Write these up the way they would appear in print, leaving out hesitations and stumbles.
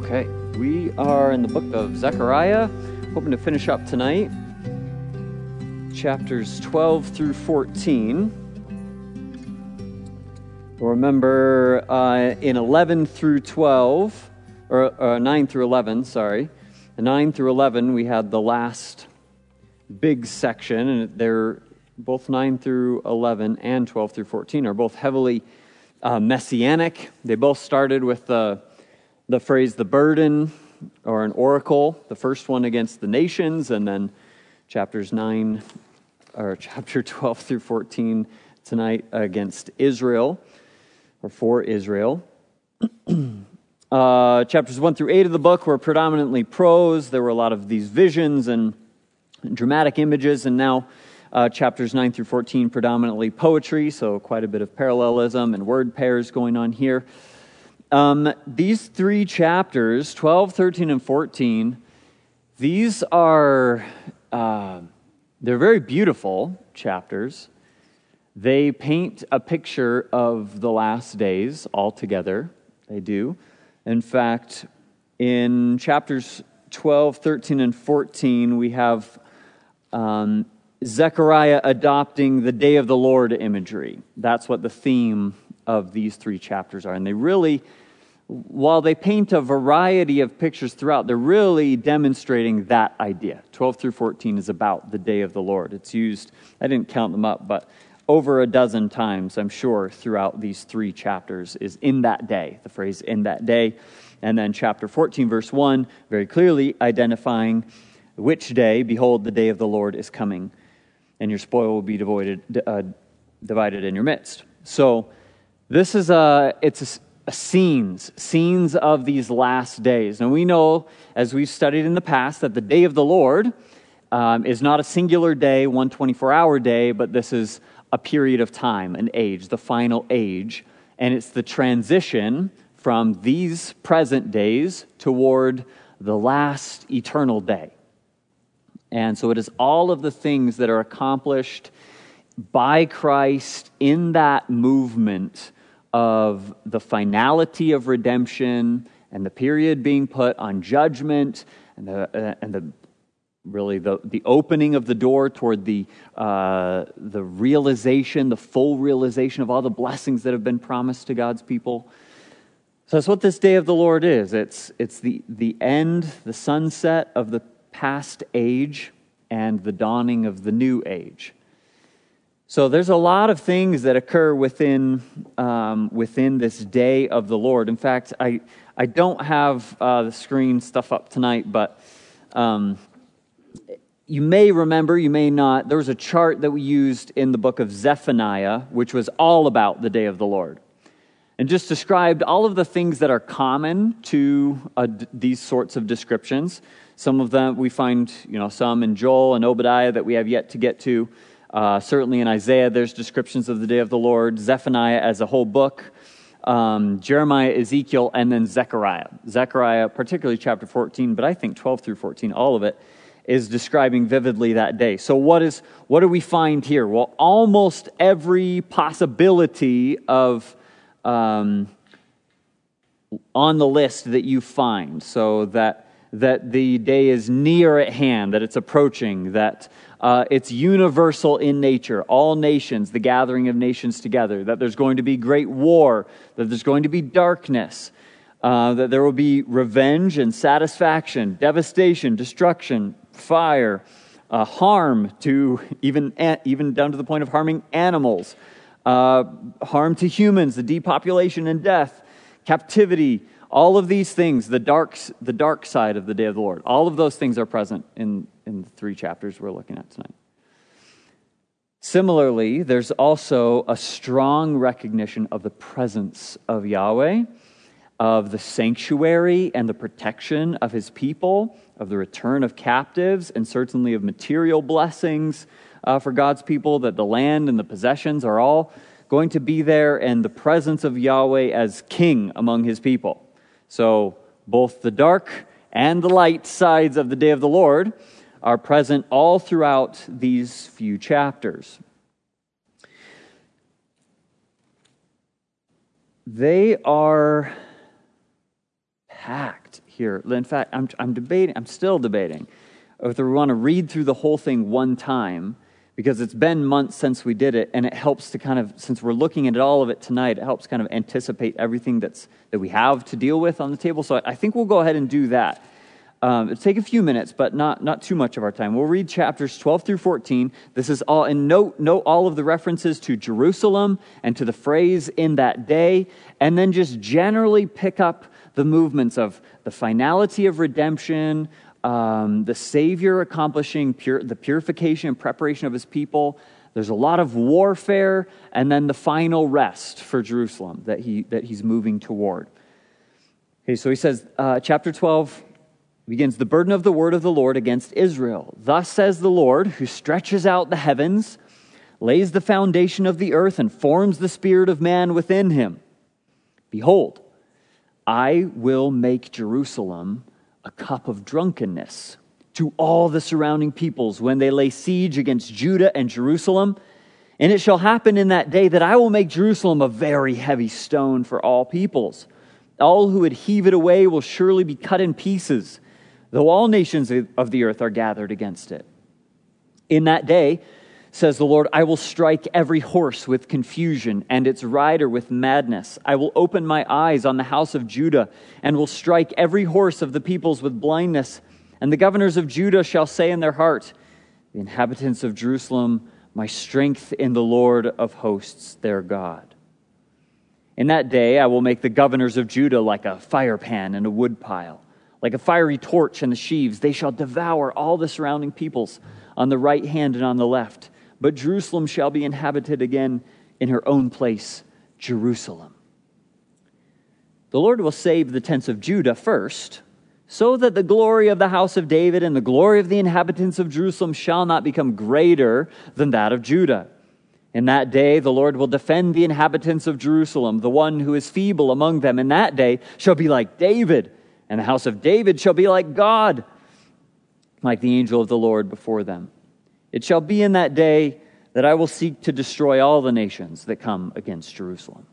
Okay, we are in the book of Zechariah, hoping to finish up tonight, chapters 12 through 14. Remember, in 11 through 12, or 9 through 11, sorry, 9 through 11, we had the last big section, and they're both 9 through 11 and 12 through 14 are both heavily messianic. They both started with the phrase, the burden, or an oracle, the first one against the nations, and then chapter 12 through 14 tonight against Israel, or for Israel. Chapters 1 through 8 of the book were predominantly prose. There were a lot of these visions and dramatic images, and now chapters 9 through 14 predominantly poetry, so quite a bit of parallelism and word pairs going on here. These three chapters, 12, 13, and 14, these are, they're very beautiful chapters. They paint a picture of the last days altogether. They do. In fact, in chapters 12, 13, and 14, we have Zechariah adopting the day of the Lord imagery. That's what the theme of these three chapters are. And they really, while they paint a variety of pictures throughout, they're really demonstrating that idea. 12 through 14 is about the day of the Lord. It's used, I didn't count them up, but over a dozen times, I'm sure, throughout these three chapters is in that day, the phrase in that day. And then chapter 14, verse 1, very clearly identifying which day, behold, the day of the Lord is coming, and your spoil will be divided in your midst. So this is scenes of these last days. And we know, as we've studied in the past, that the day of the Lord is not a singular day, one 24-hour day, but this is a period of time, an age, the final age. And it's the transition from these present days toward the last eternal day. And so it is all of the things that are accomplished by Christ in that movement of the finality of redemption and the period being put on judgment and the opening of the door toward the realization, the full realization of all the blessings that have been promised to God's people. So that's what this day of the Lord is. It's the end, the sunset of the past age and the dawning of the new age. So there's a lot of things that occur within this day of the Lord. In fact, I don't have the screen stuff up tonight, but you may remember, you may not, there was a chart that we used in the book of Zephaniah, which was all about the day of the Lord, and just described all of the things that are common to these sorts of descriptions. Some of them we find, some in Joel and Obadiah that we have yet to get to. Certainly in Isaiah, there's descriptions of the day of the Lord. Zephaniah as a whole book. Jeremiah, Ezekiel, and then Zechariah. Zechariah, particularly chapter 14, but I think 12 through 14, all of it, is describing vividly that day. So what do we find here? Well, almost every possibility of on the list that you find, so that the day is near at hand, that it's approaching, that it's universal in nature, all nations, the gathering of nations together, that there's going to be great war, that there's going to be darkness, that there will be revenge and satisfaction, devastation, destruction, fire, harm to even down to the point of harming animals, harm to humans, the depopulation and death, captivity, all of these things, the dark side of the day of the Lord, all of those things are present in the three chapters we're looking at tonight. Similarly, there's also a strong recognition of the presence of Yahweh, of the sanctuary and the protection of his people, of the return of captives, and certainly of material blessings for God's people, that the land and the possessions are all going to be there, and the presence of Yahweh as king among his people. So both the dark and the light sides of the day of the Lord are present all throughout these few chapters. They are packed here. In fact, I'm still debating whether we want to read through the whole thing one time, because it's been months since we did it, and it helps to kind of, since we're looking at all of it tonight, it helps kind of anticipate everything that we have to deal with on the table. So I think we'll go ahead and do that. It'll take a few minutes, but not too much of our time. We'll read chapters 12 through 14. This is all, and note all of the references to Jerusalem and to the phrase "in that day," and then just generally pick up the movements of the finality of redemption, the Savior accomplishing the purification and preparation of his people. There's a lot of warfare, and then the final rest for Jerusalem that he's moving toward. Okay, so he says, chapter 12 begins, "The burden of the word of the Lord against Israel. Thus says the Lord, who stretches out the heavens, lays the foundation of the earth, and forms the spirit of man within him. Behold, I will make Jerusalem a cup of drunkenness to all the surrounding peoples when they lay siege against Judah and Jerusalem. And it shall happen in that day that I will make Jerusalem a very heavy stone for all peoples. All who would heave it away will surely be cut in pieces, though all nations of the earth are gathered against it. In that day, says the Lord, I will strike every horse with confusion and its rider with madness. I will open my eyes on the house of Judah and will strike every horse of the peoples with blindness. And the governors of Judah shall say in their heart, the inhabitants of Jerusalem, my strength in the Lord of hosts, their God. In that day, I will make the governors of Judah like a firepan and a woodpile, like a fiery torch and the sheaves. They shall devour all the surrounding peoples on the right hand and on the left. But Jerusalem shall be inhabited again in her own place, Jerusalem. The Lord will save the tents of Judah first, so that the glory of the house of David and the glory of the inhabitants of Jerusalem shall not become greater than that of Judah. In that day the Lord will defend the inhabitants of Jerusalem. The one who is feeble among them in that day shall be like David, and the house of David shall be like God, like the angel of the Lord before them. It shall be in that day that I will seek to destroy all the nations that come against Jerusalem.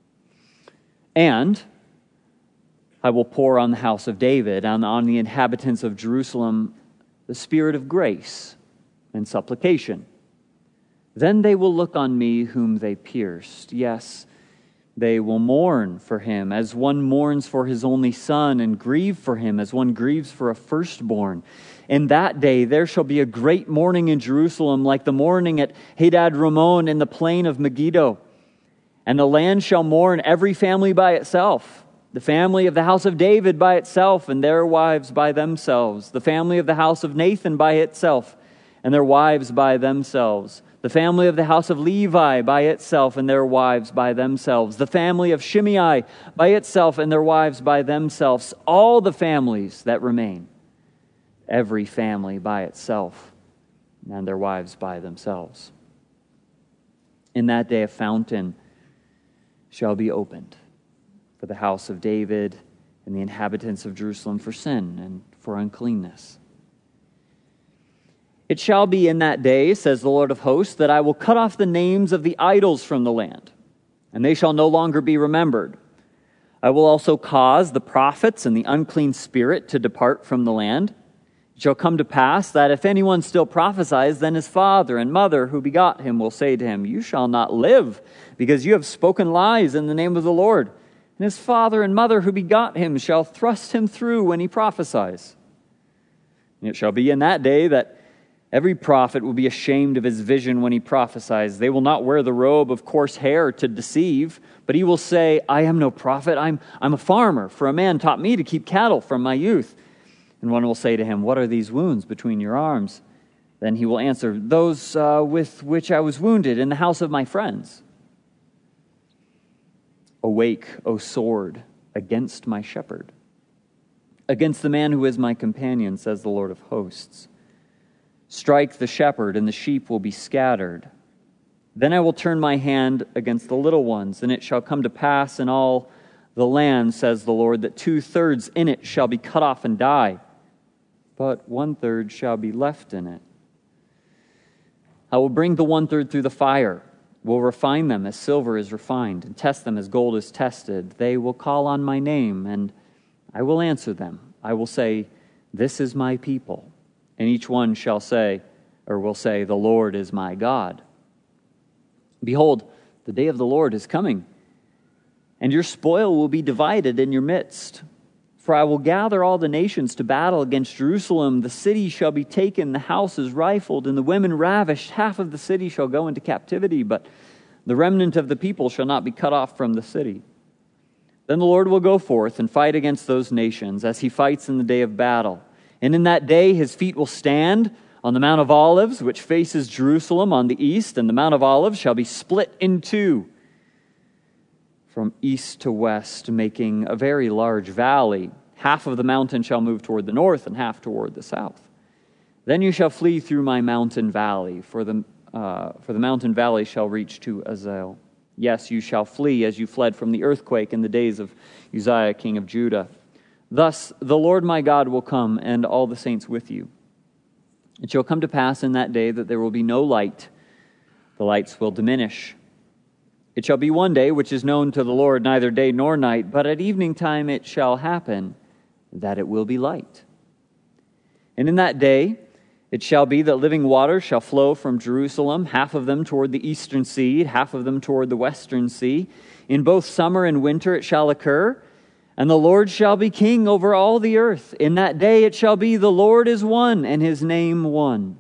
And I will pour on the house of David and on the inhabitants of Jerusalem the spirit of grace and supplication. Then they will look on me whom they pierced. Yes, they will mourn for him as one mourns for his only son, and grieve for him as one grieves for a firstborn. In that day there shall be a great mourning in Jerusalem, like the mourning at Hadad Rimmon in the plain of Megiddo. And the land shall mourn, every family by itself. The family of the house of David by itself, and their wives by themselves. The family of the house of Nathan by itself, and their wives by themselves. The family of the house of Levi by itself, and their wives by themselves. The family of Shimei by itself, and their wives by themselves. All the families that remain, every family by itself, and their wives by themselves. In that day a fountain shall be opened for the house of David and the inhabitants of Jerusalem for sin and for uncleanness. It shall be in that day, says the Lord of hosts, that I will cut off the names of the idols from the land, and they shall no longer be remembered. I will also cause the prophets and the unclean spirit to depart from the land. It shall come to pass that if anyone still prophesies, then his father and mother who begot him will say to him, you shall not live, because you have spoken lies in the name of the Lord. And his father and mother who begot him shall thrust him through when he prophesies. And it shall be in that day that every prophet will be ashamed of his vision when he prophesies. They will not wear the robe of coarse hair to deceive, but he will say, I am no prophet, I'm a farmer, for a man taught me to keep cattle from my youth. And one will say to him, what are these wounds between your arms? Then he will answer, those with which I was wounded in the house of my friends. Awake, O sword, against my shepherd, against the man who is my companion, says the Lord of hosts. Strike the shepherd, and the sheep will be scattered. Then I will turn my hand against the little ones, and it shall come to pass in all the land, says the Lord, that 2/3 in it shall be cut off and die, but 1/3 shall be left in it. I will bring the 1/3 through the fire, will refine them as silver is refined, and test them as gold is tested. They will call on my name, and I will answer them. I will say, this is my people. And each one shall say, or will say, the Lord is my God. Behold, the day of the Lord is coming, and your spoil will be divided in your midst. For I will gather all the nations to battle against Jerusalem. The city shall be taken, the houses rifled, and the women ravished. Half of the city shall go into captivity, but the remnant of the people shall not be cut off from the city. Then the Lord will go forth and fight against those nations, as he fights in the day of battle. And in that day his feet will stand on the Mount of Olives, which faces Jerusalem on the east, and the Mount of Olives shall be split in two from east to west, making a very large valley. Half of the mountain shall move toward the north, and half toward the south. Then you shall flee through my mountain valley, for the mountain valley shall reach to Azel. Yes, you shall flee as you fled from the earthquake in the days of Uzziah, king of Judah. Thus the Lord my God will come, and all the saints with you. It shall come to pass in that day that there will be no light. The lights will diminish. It shall be one day which is known to the Lord, neither day nor night, but at evening time it shall happen that it will be light. And in that day it shall be that living waters shall flow from Jerusalem, half of them toward the eastern sea, half of them toward the western sea. In both summer and winter it shall occur, and the Lord shall be king over all the earth. In that day it shall be, the Lord is one, and his name one.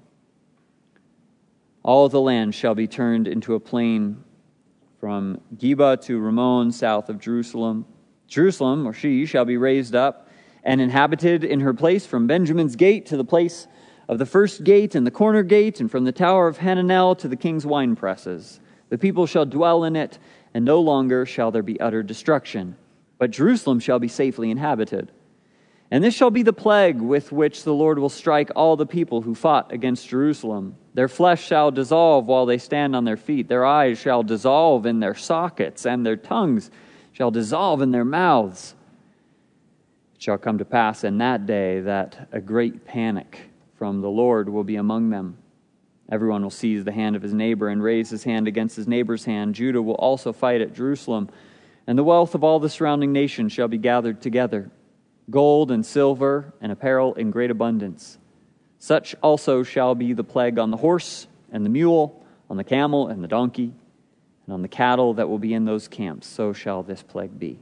All the land shall be turned into a plain from Geba to Ramon, south of Jerusalem. Jerusalem, or she, shall be raised up and inhabited in her place from Benjamin's gate to the place of the first gate and the corner gate, and from the tower of Hananel to the king's wine presses. The people shall dwell in it, and no longer shall there be utter destruction. But Jerusalem shall be safely inhabited. And this shall be the plague with which the Lord will strike all the people who fought against Jerusalem. Their flesh shall dissolve while they stand on their feet. Their eyes shall dissolve in their sockets, and their tongues shall dissolve in their mouths. It shall come to pass in that day that a great panic from the Lord will be among them. Everyone will seize the hand of his neighbor and raise his hand against his neighbor's hand. Judah will also fight at Jerusalem, and the wealth of all the surrounding nations shall be gathered together, gold and silver and apparel in great abundance. Such also shall be the plague on the horse and the mule, on the camel and the donkey, and on the cattle that will be in those camps. So shall this plague be.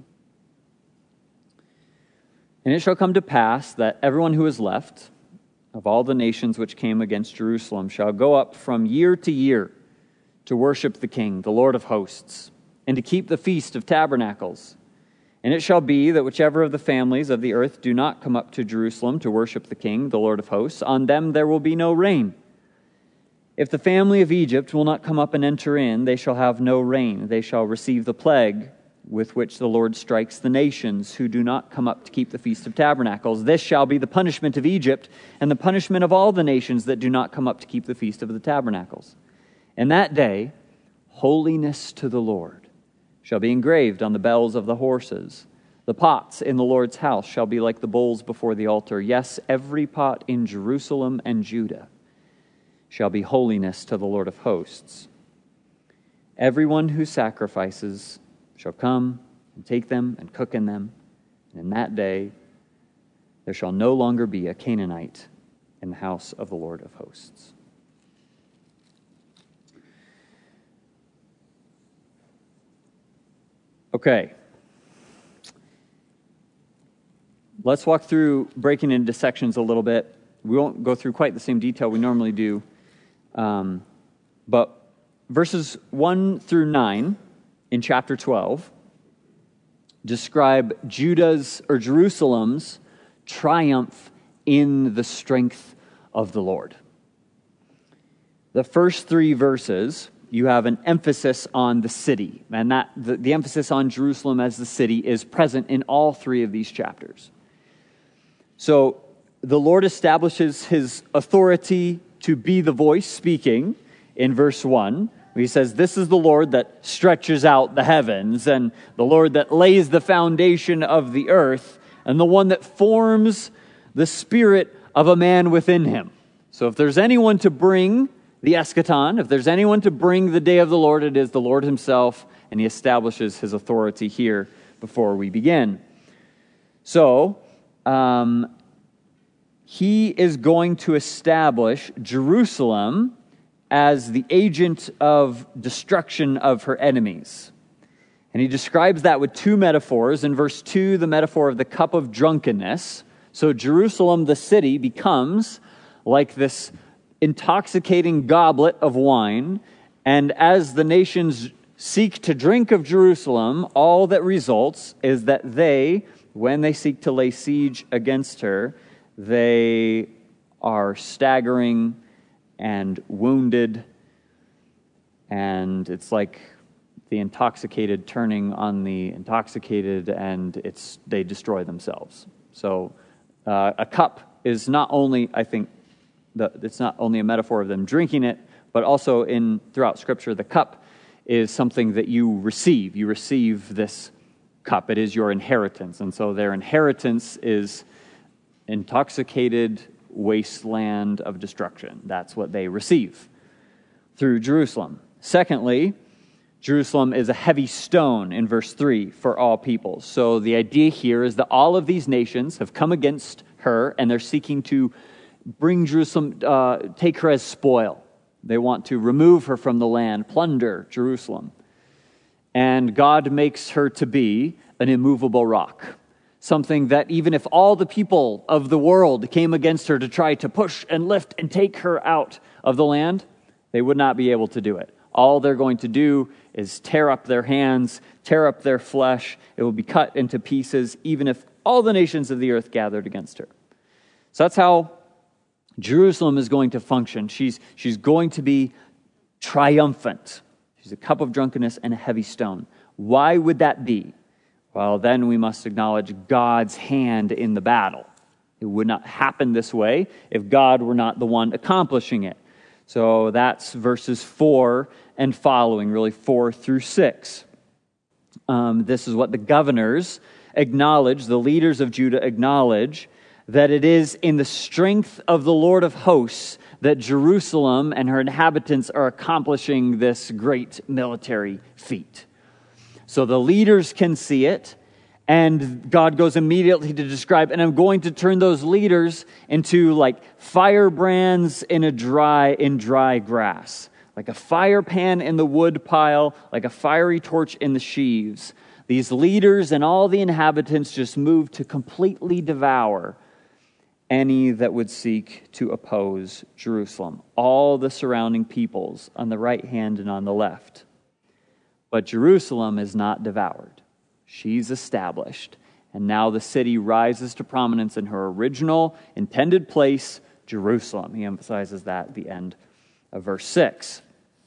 And it shall come to pass that everyone who is left of all the nations which came against Jerusalem shall go up from year to year to worship the King, the Lord of hosts, and to keep the Feast of Tabernacles. And it shall be that whichever of the families of the earth do not come up to Jerusalem to worship the King, the Lord of hosts, on them there will be no rain. If the family of Egypt will not come up and enter in, they shall have no rain. They shall receive the plague with which the Lord strikes the nations who do not come up to keep the Feast of Tabernacles. This shall be the punishment of Egypt and the punishment of all the nations that do not come up to keep the Feast of the Tabernacles. In that day, holiness to the Lord shall be engraved on the bells of the horses. The pots in the Lord's house shall be like the bowls before the altar. Yes, every pot in Jerusalem and Judah shall be holiness to the Lord of hosts. Everyone who sacrifices shall come and take them and cook in them. And in that day there shall no longer be a Canaanite in the house of the Lord of hosts. Okay. Let's walk through breaking into sections a little bit. We won't go through quite the same detail we normally do. But verses 1 through 9 in chapter 12 describe Judah's or Jerusalem's triumph in the strength of the Lord. The first 3 verses, you have an emphasis on the city, and that the emphasis on Jerusalem as the city is present in all 3 of these chapters. So the Lord establishes his authority to be the voice speaking in verse 1. He says, this is the Lord that stretches out the heavens, and the Lord that lays the foundation of the earth, and the one that forms the spirit of a man within him. So if there's anyone to bring the eschaton, if there's anyone to bring the day of the Lord, it is the Lord himself, and he establishes his authority here before we begin. So, he is going to establish Jerusalem as the agent of destruction of her enemies. And he describes that with two metaphors. In verse 2, the metaphor of the cup of drunkenness. So Jerusalem, the city, becomes like this intoxicating goblet of wine. And as the nations seek to drink of Jerusalem, all that results is that they, when they seek to lay siege against her, they are staggering and wounded, and it's like the intoxicated turning on the intoxicated, and they destroy themselves. So a cup is not only, I think, it's not only a metaphor of them drinking it, but also throughout Scripture, the cup is something that you receive. You receive this cup. It is your inheritance, and so their inheritance is intoxicated wasteland of destruction. That's what they receive through Jerusalem. Secondly, Jerusalem is a heavy stone in verse 3 for all peoples. So the idea here is that all of these nations have come against her, and they're seeking to bring Jerusalem, take her as spoil. They want to remove her from the land, plunder Jerusalem. And God makes her to be an immovable rock. Something that even if all the people of the world came against her to try to push and lift and take her out of the land, they would not be able to do it. All they're going to do is tear up their hands, tear up their flesh. It will be cut into pieces, even if all the nations of the earth gathered against her. So that's how Jerusalem is going to function. She's going to be triumphant. She's a cup of drunkenness and a heavy stone. Why would that be? Well, then we must acknowledge God's hand in the battle. It would not happen this way if God were not the one accomplishing it. So that's verses 4 and following, really 4 through 6. This is what the governors acknowledge, the leaders of Judah acknowledge, that it is in the strength of the Lord of hosts that Jerusalem and her inhabitants are accomplishing this great military feat. So the leaders can see it, and God goes immediately to describe, and I'm going to turn those leaders into like firebrands in dry grass, like a fire pan in the wood pile, like a fiery torch in the sheaves. These leaders and all the inhabitants just move to completely devour any that would seek to oppose Jerusalem, all the surrounding peoples on the right hand and on the left. But Jerusalem is not devoured. She's established. And now the city rises to prominence in her original intended place, Jerusalem. He emphasizes that at the end of verse 6.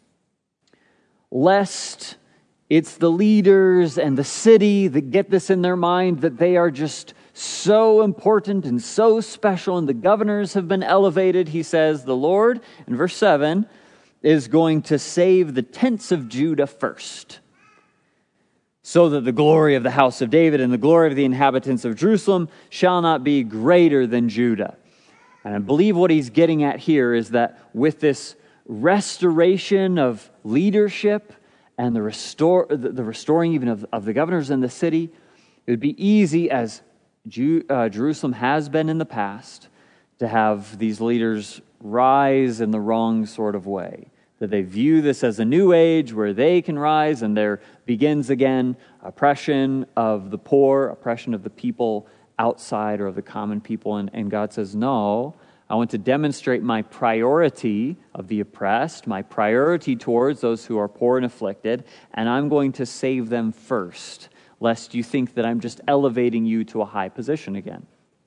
Lest it's the leaders and the city that get this in their mind that they are just so important and so special, and the governors have been elevated, he says, the Lord, in verse 7, is going to save the tents of Judah first, so that the glory of the house of David and the glory of the inhabitants of Jerusalem shall not be greater than Judah. And I believe what he's getting at here is that with this restoration of leadership and the restoring even of the governors in the city, it would be easy, as Jerusalem has been in the past, to have these leaders rise in the wrong sort of way. That they view this as a new age where they can rise, and there begins again oppression of the poor, oppression of the people outside or of the common people. And God says, no, I want to demonstrate my priority of the oppressed, my priority towards those who are poor and afflicted, and I'm going to save them first, lest you think that I'm just elevating you to a high position again.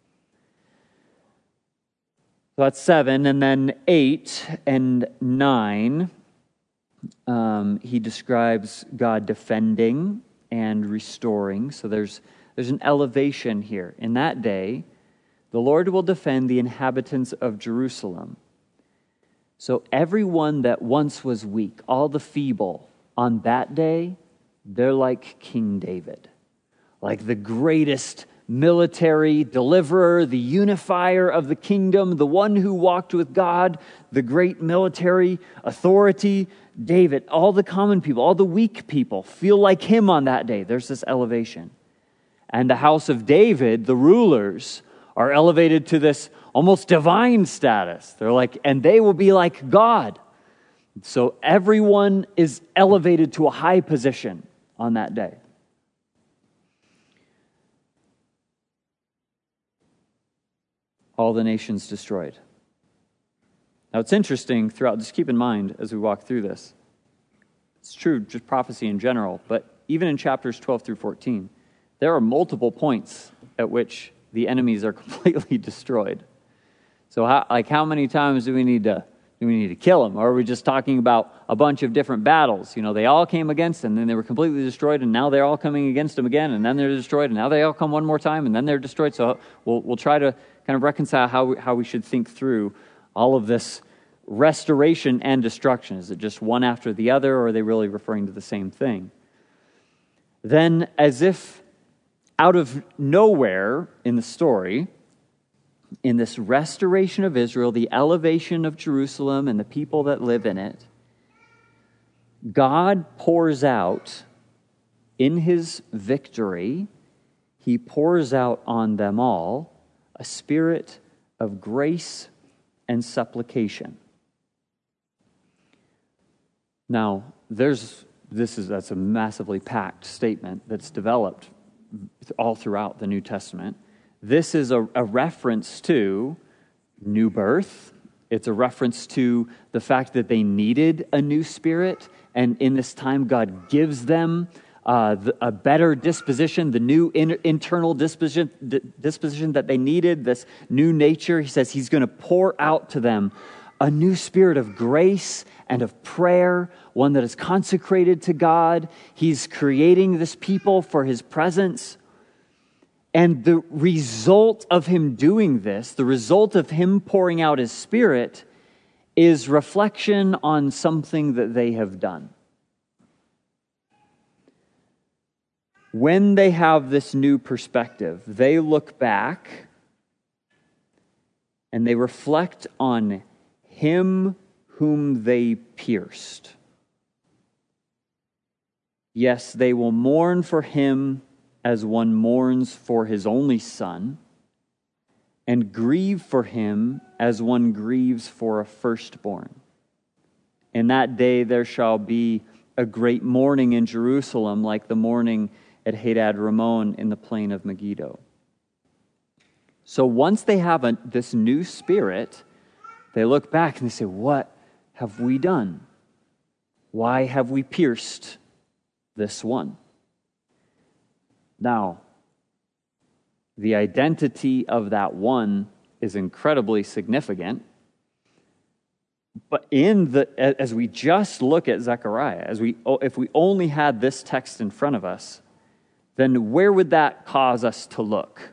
So that's 7, and then 8 and 9, he describes God defending and restoring. So there's an elevation here. In that day, the Lord will defend the inhabitants of Jerusalem. So everyone that once was weak, all the feeble, on that day, they're like King David, like the greatest military deliverer, the unifier of the kingdom, the one who walked with God, the great military authority, David. All the common people, all the weak people feel like him on that day. There's this elevation. And the house of David, the rulers, are elevated to this almost divine status. They're like, and they will be like God. So everyone is elevated to a high position on that day. All the nations destroyed. Now it's interesting throughout, just keep in mind as we walk through this, it's true, just prophecy in general, but even in chapters 12 through 14, there are multiple points at which the enemies are completely destroyed. So how many times do we need to kill them? Or are we just talking about a bunch of different battles? They all came against them, then they were completely destroyed, and now they're all coming against them again, and then they're destroyed, and now they all come one more time, and then they're destroyed. So we'll try to kind of reconcile how we should think through all of this restoration and destruction. Is it just one after the other, or are they really referring to the same thing? Then, as if out of nowhere in the story, in this restoration of Israel, the elevation of Jerusalem and the people that live in it, God pours out in his victory, he pours out on them all a spirit of grace and supplication. Now, that's a massively packed statement that's developed all throughout the New Testament. This is a reference to new birth. It's a reference to the fact that they needed a new spirit, and in this time God gives them a better disposition, the new internal disposition that they needed, this new nature. He says he's going to pour out to them a new spirit of grace and of prayer, one that is consecrated to God. He's creating this people for his presence. And the result of him doing this, the result of him pouring out his spirit, is reflection on something that they have done. When they have this new perspective, they look back and they reflect on him whom they pierced. Yes, they will mourn for him as one mourns for his only son, and grieve for him as one grieves for a firstborn. In that day there shall be a great mourning in Jerusalem, like the mourning at Hadad Ramon in the plain of Megiddo. So once they have this new spirit, they look back and they say, what have we done? Why have we pierced this one? Now, the identity of that one is incredibly significant. But as we just look at Zechariah, if we only had this text in front of us, then where would that cause us to look?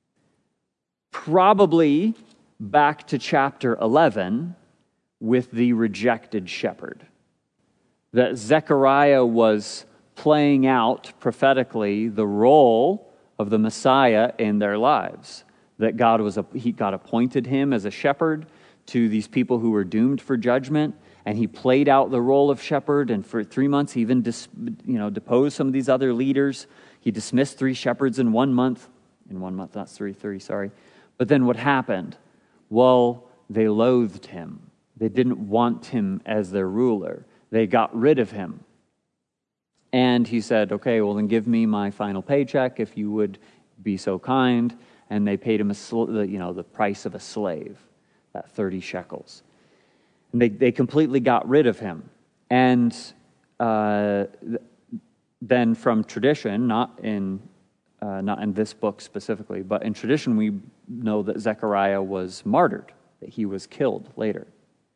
Probably back to chapter 11 with the rejected shepherd. That Zechariah was playing out prophetically the role of the Messiah in their lives. That God appointed him as a shepherd to these people who were doomed for judgment, and he played out the role of shepherd, and for 3 months he even deposed some of these other leaders. He dismissed 3 shepherds in 1 month. In 1 month, not 3, sorry. But then what happened? Well, they loathed him. They didn't want him as their ruler. They got rid of him. And he said, okay, well then give me my final paycheck if you would be so kind. And they paid him the price of a slave, that 30 shekels. And they completely got rid of him. And then from tradition, not in this book specifically, but in tradition we know that Zechariah was martyred, that he was killed later.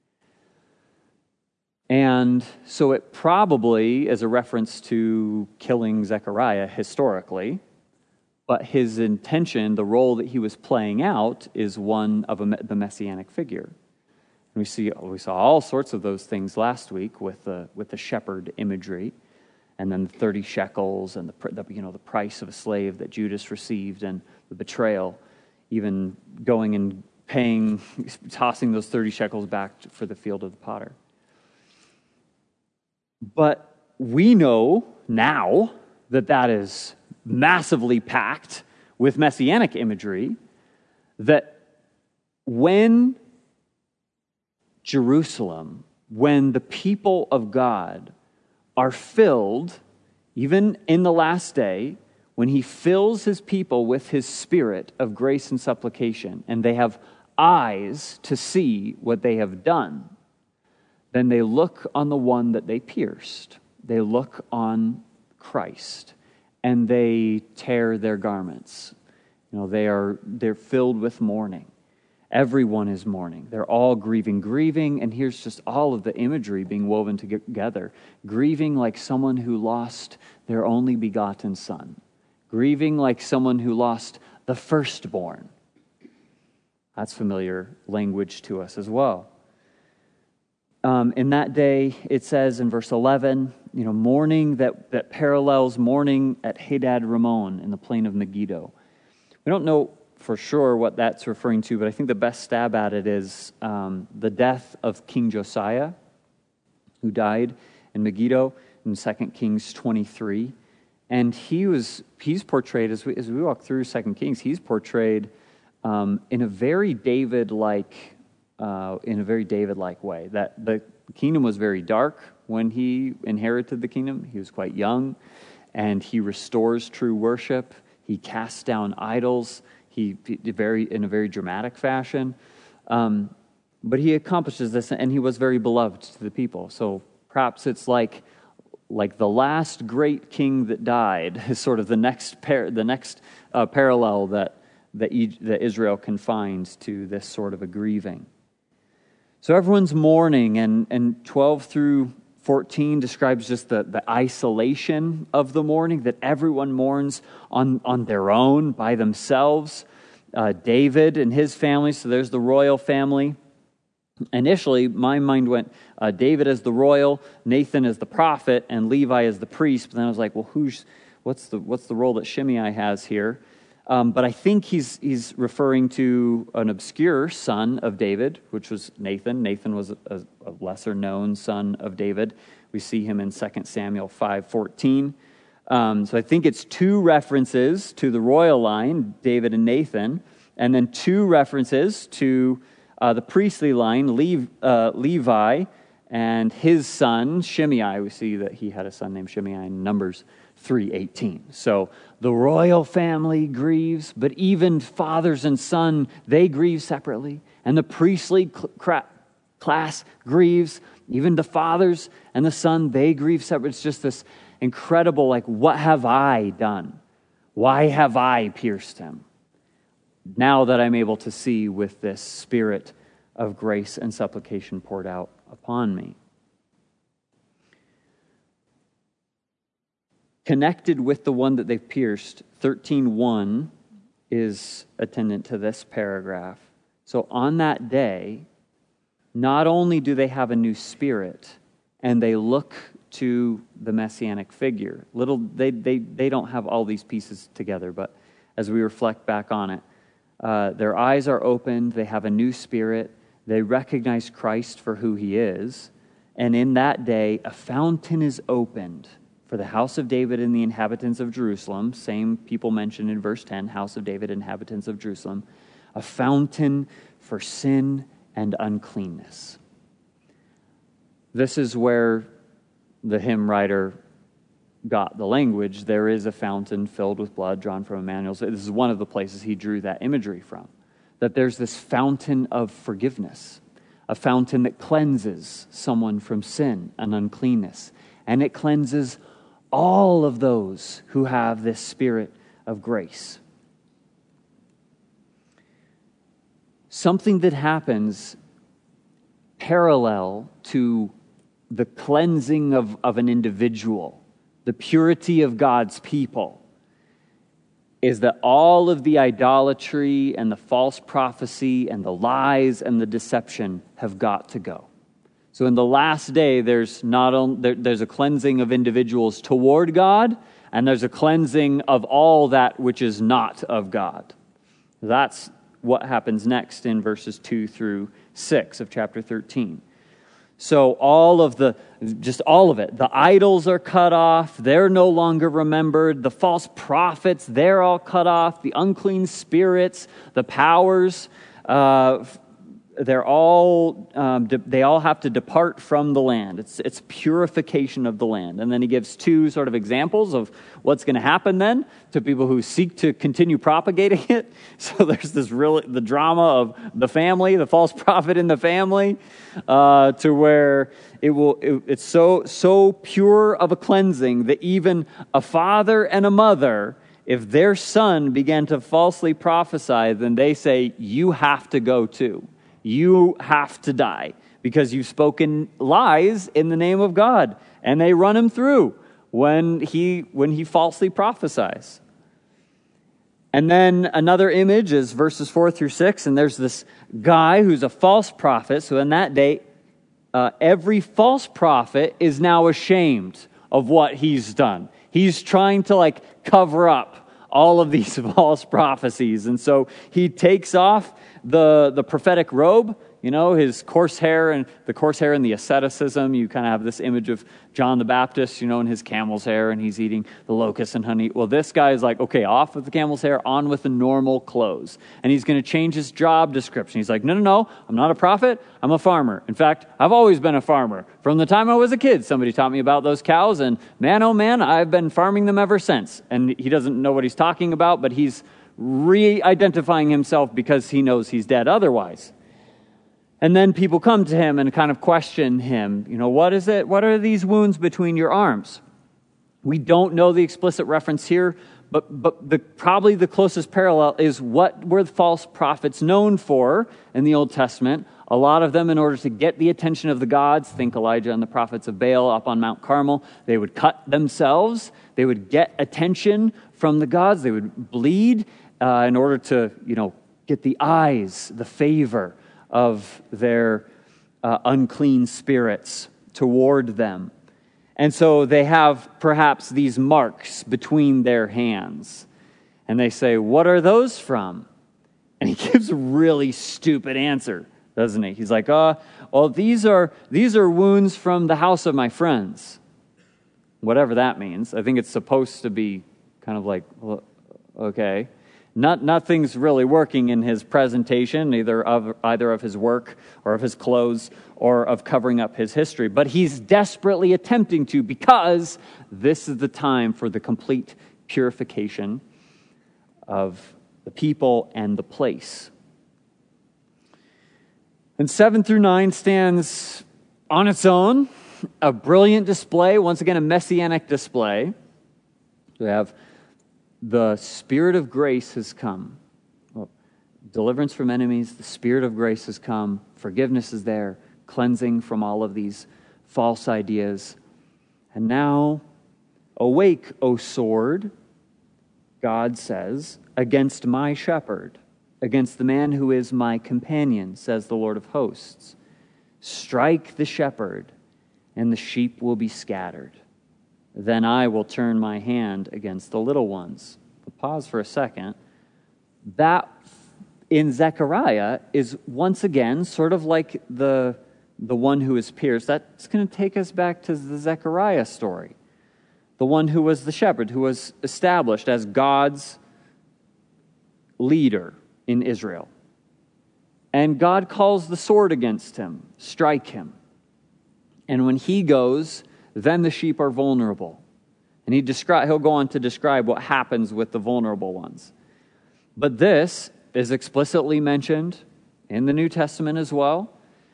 And so it probably is a reference to killing Zechariah historically, but his intention, the role that he was playing out, is one of the messianic figure. And we saw all sorts of those things last week with the shepherd imagery, and then the 30 shekels and the price of a slave that Judas received, and the betrayal, even going and tossing those 30 shekels back for the field of the potter. But we know now that is massively packed with messianic imagery, that when Jerusalem, when the people of God are filled, even in the last day, when he fills his people with his spirit of grace and supplication, and they have eyes to see what they have done, then they look on the one that they pierced. They look on Christ, and they tear their garments. They're filled with mourning. Everyone is mourning. They're all grieving, and here's just all of the imagery being woven together. Grieving like someone who lost their only begotten son. Grieving like someone who lost the firstborn. That's familiar language to us as well. In that day, it says in verse 11, mourning that parallels mourning at Hadad Ramon in the plain of Megiddo. We don't know for sure what that's referring to, but I think the best stab at it is the death of King Josiah, who died in Megiddo in 2 Kings 23. And he's portrayed, as we walk through 2 Kings, he's portrayed in a very David-like way. That the kingdom was very dark when he inherited the kingdom. He was quite young, and he restores true worship. He casts down idols. In a very dramatic fashion. But he accomplishes this, and he was very beloved to the people. So perhaps it's like the last great king that died is sort of the next parallel that Israel can find to this sort of a grieving. So everyone's mourning, and 12 through 14 describes just the isolation of the mourning, that everyone mourns on their own, by themselves. David and his family, so there's the royal family. Initially, my mind went David as the royal, Nathan as the prophet, and Levi as the priest. But then I was like, well, what's the role that Shimei has here? But I think he's referring to an obscure son of David, which was Nathan. Nathan was a lesser-known son of David. We see him in 2 Samuel 5:14. So I think it's two references to the royal line, David and Nathan, and then two references to the priestly line, Levi and his son, Shimei. We see that he had a son named Shimei in Numbers 3:18. So the royal family grieves, but even fathers and son, they grieve separately. And the priestly class grieves. Even the fathers and the son, they grieve separately. It's just this incredible, what have I done? Why have I pierced him? Now that I'm able to see with this spirit of grace and supplication poured out upon me. Connected with the one that they've pierced, 13:1 is attendant to this paragraph. So on that day, not only do they have a new spirit, and they look to the messianic figure. They don't have all these pieces together, but as we reflect back on it, their eyes are opened, they have a new spirit, they recognize Christ for who he is, and in that day, a fountain is opened for the house of David and the inhabitants of Jerusalem, same people mentioned in verse 10, house of David, inhabitants of Jerusalem, a fountain for sin and uncleanness. This is where the hymn writer got the language, there is a fountain filled with blood drawn from Emmanuel. So this is one of the places he drew that imagery from, that there's this fountain of forgiveness, a fountain that cleanses someone from sin and uncleanness, and it cleanses all of those who have this spirit of grace. Something that happens parallel to the cleansing of an individual, the purity of God's people, is that all of the idolatry and the false prophecy and the lies and the deception have got to go. So in the last day, there's a cleansing of individuals toward God, and there's a cleansing of all that which is not of God. That's what happens next in verses 2 through 6 of chapter 13. So all of it, the idols are cut off. They're no longer remembered. The false prophets, they're all cut off. The unclean spirits, the powers, they all have to depart from the land. It's purification of the land. And then he gives two sort of examples of what's going to happen then to people who seek to continue propagating it. So there's the drama of the family, the false prophet in the family, to where it's so pure of a cleansing that even a father and a mother, if their son began to falsely prophesy, then they say, you have to go too. You have to die because you've spoken lies in the name of God. And they run him through when he falsely prophesies. And then another image is verses 4 through 6. And there's this guy who's a false prophet. So in that day, every false prophet is now ashamed of what he's done. He's trying to cover up all of these false prophecies. And so he takes off the prophetic robe, his coarse hair and the asceticism. You kind of have this image of John the Baptist, in his camel's hair, and he's eating the locusts and honey. Well, this guy is like, okay, off with the camel's hair, on with the normal clothes. And he's going to change his job description. He's like, no, I'm not a prophet, I'm a farmer. In fact, I've always been a farmer. From the time I was a kid, somebody taught me about those cows, and man, oh man, I've been farming them ever since. And he doesn't know what he's talking about, but he's re-identifying himself because he knows he's dead otherwise. And then people come to him and kind of question him. What is it? What are these wounds between your arms? We don't know the explicit reference here, but probably the closest parallel is what were the false prophets known for in the Old Testament. A lot of them, in order to get the attention of the gods, think Elijah and the prophets of Baal up on Mount Carmel, they would cut themselves. They would get attention from the gods. They would bleed in order to, get the eyes, the favor of their unclean spirits toward them. And so they have perhaps these marks between their hands. And they say, what are those from? And he gives a really stupid answer, doesn't he? He's like, well, these are wounds from the house of my friends. Whatever that means. I think it's supposed to be kind of like, well, okay. Nothing's really working in his presentation, either of his work or of his clothes or of covering up his history. But he's desperately attempting to, because this is the time for the complete purification of the people and the place. And 7 through 9 stands on its own, a brilliant display, once again a messianic display. We have the Spirit of grace has come. Well, deliverance from enemies, the Spirit of grace has come. Forgiveness is there. Cleansing from all of these false ideas. And now, awake, O sword, God says, against my shepherd, against the man who is my companion, says the Lord of hosts. Strike the shepherd, and the sheep will be scattered. Then I will turn my hand against the little ones. But pause for a second. That in Zechariah is once again sort of like the one who is pierced. That's going to take us back to the Zechariah story. The one who was the shepherd, who was established as God's leader in Israel. And God calls the sword against him, strike him. And when he goes, then the sheep are vulnerable. And he'll go on to describe what happens with the vulnerable ones. But this is explicitly mentioned in the New Testament as well.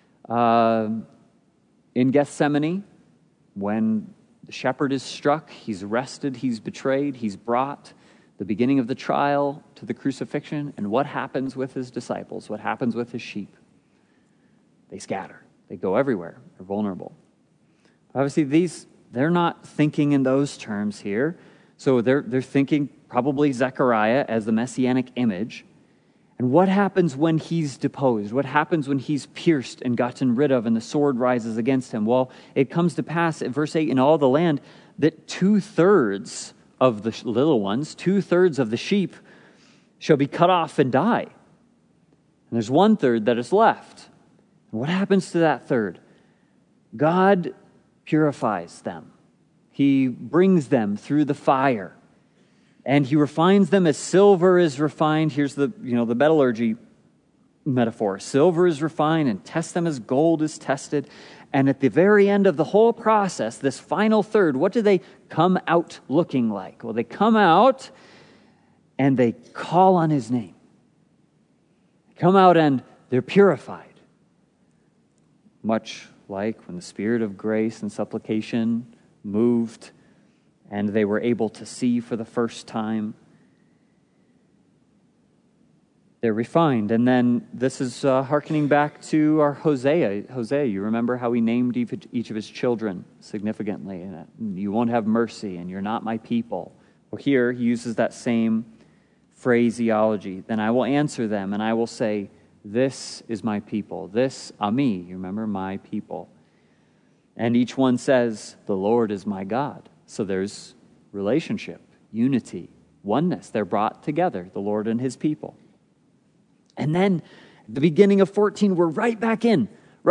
In Gethsemane, when the shepherd is struck, he's arrested, he's betrayed, he's brought, the beginning of the trial to the crucifixion. And what happens with his disciples? What happens with his sheep? They scatter. They go everywhere. They're vulnerable. Obviously, they're not thinking in those terms here. So they're thinking probably Zechariah as the messianic image. And what happens when he's deposed? What happens when he's pierced and gotten rid of and the sword rises against him? Well, it comes to pass at verse 8, in all the land, that 2/3 of the little ones, 2/3 of the sheep shall be cut off and die. And there's 1/3 that is left. And what happens to that third? God purifies them. He brings them through the fire, and he refines them as silver is refined. Here's the metallurgy metaphor. Silver is refined, and tests them as gold is tested. And at the very end of the whole process, this final third, what do they come out looking like? Well, they come out and they call on his name. They come out and they're purified. Much like when the Spirit of grace and supplication moved and they were able to see for the first time. They're refined. And then this is hearkening back to our Hosea. Hosea, you remember how he named each of his children significantly. And you won't have mercy, and you're not my people. Well, here he uses that same phraseology. Then I will answer them, and I will say, this is my people. This, Ami, you remember, my people. And each one says, the Lord is my God. So there's relationship, unity, oneness. They're brought together, the Lord and his people. And then at the beginning of 14, we're right back into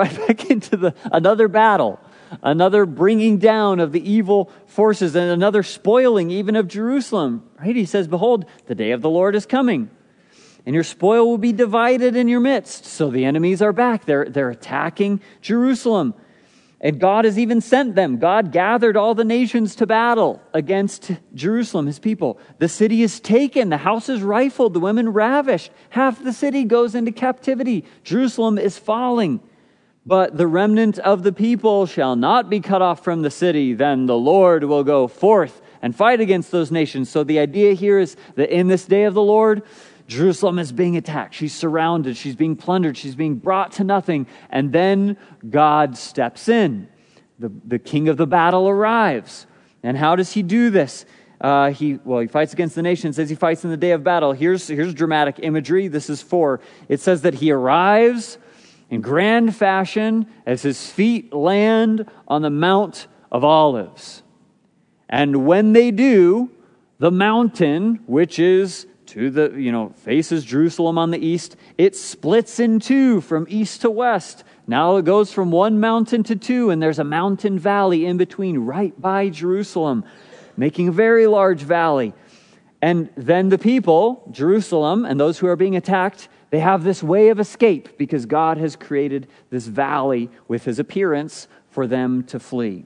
another battle, another bringing down of the evil forces, and another spoiling even of Jerusalem. Right? He says, behold, the day of the Lord is coming, and your spoil will be divided in your midst. So the enemies are back. They're attacking Jerusalem. And God has even sent them. God gathered all the nations to battle against Jerusalem, his people. The city is taken. The house is rifled. The women ravished. Half the city goes into captivity. Jerusalem is falling. But the remnant of the people shall not be cut off from the city. Then the Lord will go forth and fight against those nations. So the idea here is that in this day of the Lord, Jerusalem is being attacked. She's surrounded. She's being plundered. She's being brought to nothing. And then God steps in. The king of the battle arrives. And how does he do this? He fights against the nations as he fights in the day of battle. Here's dramatic imagery. This is 4. It says that he arrives in grand fashion as his feet land on the Mount of Olives. And when they do, the mountain, which is faces Jerusalem on the east, it splits in two from east to west. Now it goes from one mountain to two, and there's a mountain valley in between right by Jerusalem, making a very large valley. And then the people, Jerusalem, and those who are being attacked, they have this way of escape because God has created this valley with his appearance for them to flee.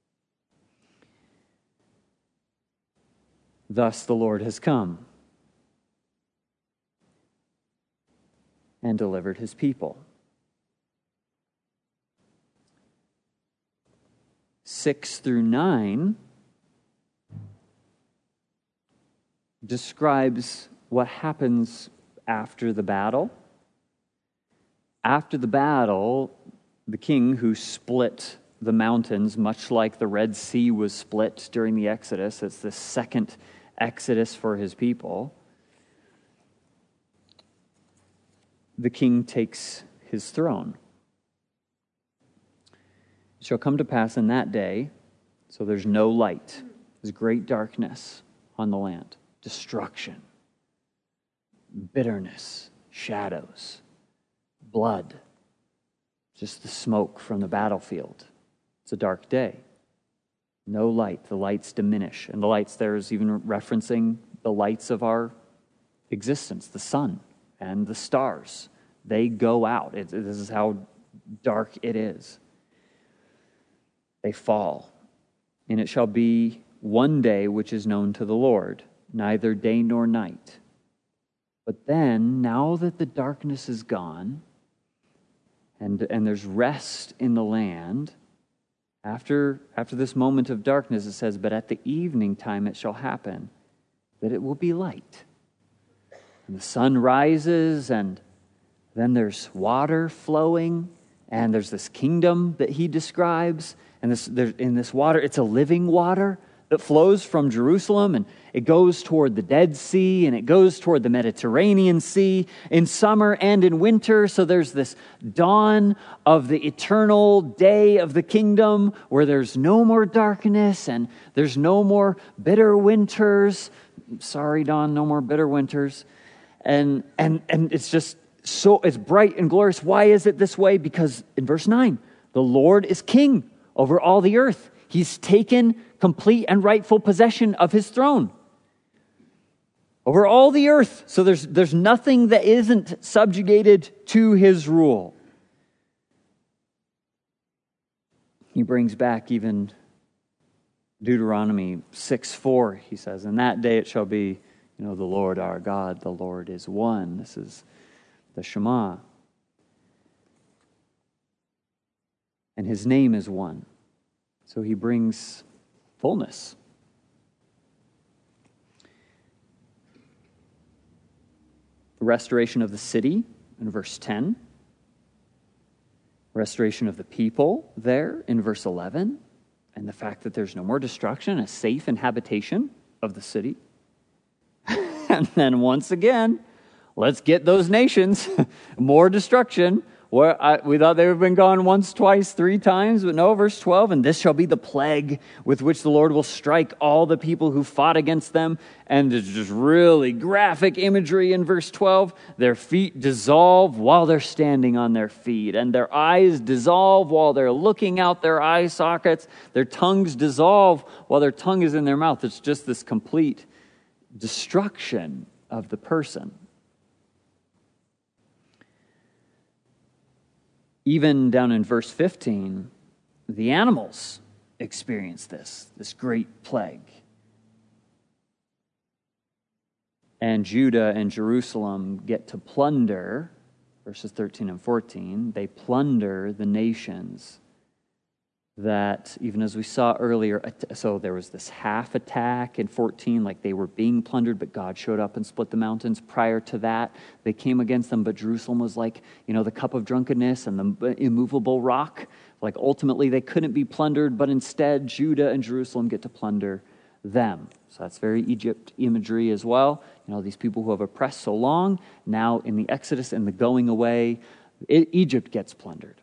Thus the Lord has come and delivered his people. 6 through 9 describes what happens after the battle. After the battle, the king who split the mountains, much like the Red Sea was split during the Exodus, it's the second Exodus for his people. The king takes his throne. It shall come to pass in that day, so there's no light, there's great darkness on the land, destruction, bitterness, shadows, blood, just the smoke from the battlefield. It's a dark day. No light, the lights diminish. And the lights there is even referencing the lights of our existence, the sun and the stars. They go out. This is how dark it is. They fall. And it shall be one day which is known to the Lord, neither day nor night. But then, now that the darkness is gone, and there's rest in the land, after this moment of darkness, it says, but at the evening time it shall happen that it will be light. And the sun rises, and then there's water flowing, and there's this kingdom that he describes. And in this water, it's a living water that flows from Jerusalem, and it goes toward the Dead Sea, and it goes toward the Mediterranean Sea in summer and in winter. So there's this dawn of the eternal day of the kingdom where there's no more darkness and there's no more bitter winters. Sorry, Dawn, no more bitter winters. And it's just so, it's bright and glorious. Why is it this way? Because in verse 9, The Lord is king over all the earth. He's taken complete and rightful possession of his throne over all the earth. So there's nothing that isn't subjugated to his rule. He brings back even Deuteronomy 6:4. He says, "In that day it shall be, the Lord our God, the Lord is one." This is the Shema. And his name is one. So he brings fullness. The restoration of the city in verse 10. Restoration of the people there in verse 11. And the fact that there's no more destruction, a safe inhabitation of the city. And then once again, let's get those nations. More destruction. We thought they would have been gone once, twice, 3 times, but no, verse 12, "And this shall be the plague with which the Lord will strike all the people who fought against them." And there's just really graphic imagery in verse 12. "Their feet dissolve while they're standing on their feet, and their eyes dissolve while they're looking out their eye sockets. Their tongues dissolve while their tongue is in their mouth." It's just this complete destruction of the person. Even down in verse 15, the animals experience this great plague. And Judah and Jerusalem get to plunder, verses 13 and 14, they plunder the nations that, even as we saw earlier, so there was this half attack in 14, like they were being plundered, but God showed up and split the mountains. Prior to that, they came against them, but Jerusalem was like, the cup of drunkenness and the immovable rock. Like ultimately they couldn't be plundered, but instead Judah and Jerusalem get to plunder them. So that's very Egypt imagery as well. These people who have oppressed so long, now in the Exodus and the going away, Egypt gets plundered.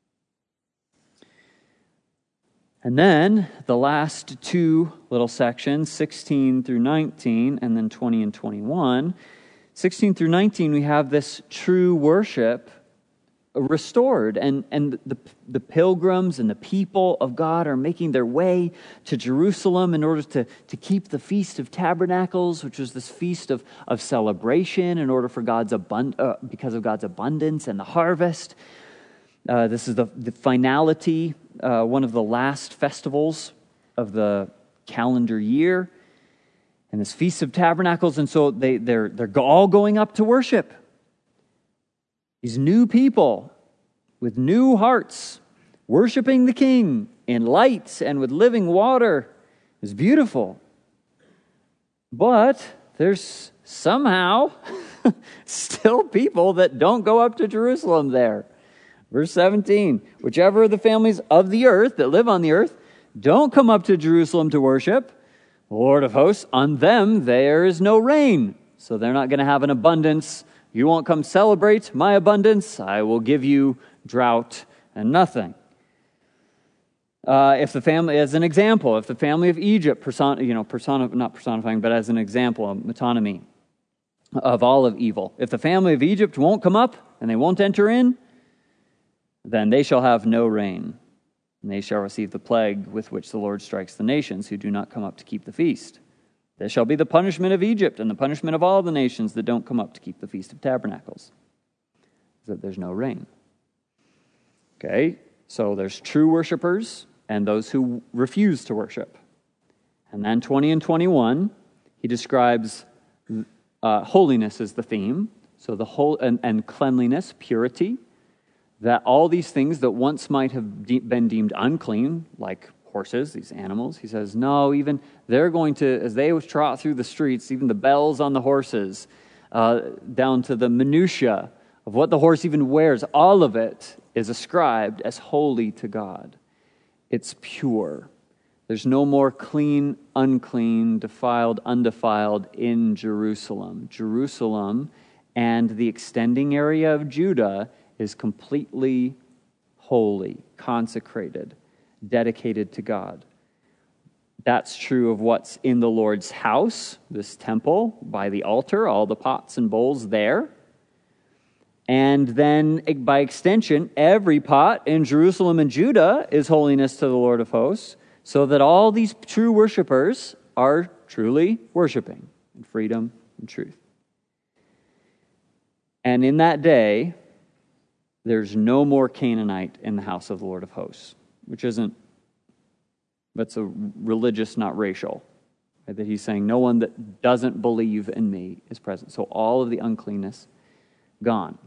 And then the last 2 little sections, 16 through 19, and then 20 and 21. 16 through 19, we have this true worship restored. And the pilgrims and the people of God are making their way to Jerusalem in order to keep the Feast of Tabernacles, which was this feast of celebration in order for because of God's abundance and the harvest. This is the finality, one of the last festivals of the calendar year, and this Feast of Tabernacles, and so they're all going up to worship. These new people with new hearts, worshiping the King in light and with living water, is beautiful. But there's somehow still people that don't go up to Jerusalem there. Verse 17, "Whichever of the families of the earth that live on the earth don't come up to Jerusalem to worship the Lord of hosts, on them there is no rain." So they're not going to have an abundance. You won't come celebrate my abundance. I will give you drought and nothing. If the family, as an example, if the family of Egypt, not personifying, but as an example, a metonymy of all of evil. If the family of Egypt won't come up and they won't enter in, then they shall have no rain, and they shall receive the plague with which the Lord strikes the nations who do not come up to keep the feast. This shall be the punishment of Egypt and the punishment of all the nations that don't come up to keep the Feast of Tabernacles, that there's no rain. Okay, so there's true worshipers and those who refuse to worship. And then 20 and 21, he describes holiness as the theme, so the whole and cleanliness, purity. That all these things that once might have been deemed unclean, like horses, these animals, he says, no, even they're going to, as they trot through the streets, even the bells on the horses, down to the minutiae of what the horse even wears, all of it is ascribed as holy to God. It's pure. There's no more clean, unclean, defiled, undefiled in Jerusalem. Jerusalem and the extending area of Judah is completely holy, consecrated, dedicated to God. That's true of what's in the Lord's house, this temple, by the altar, all the pots and bowls there. And then, by extension, every pot in Jerusalem and Judah is holiness to the Lord of hosts, so that all these true worshipers are truly worshiping in freedom and truth. And in that day, there's no more Canaanite in the house of the Lord of hosts, that's a religious, not racial. Right? That he's saying no one that doesn't believe in me is present. So all of the uncleanness gone.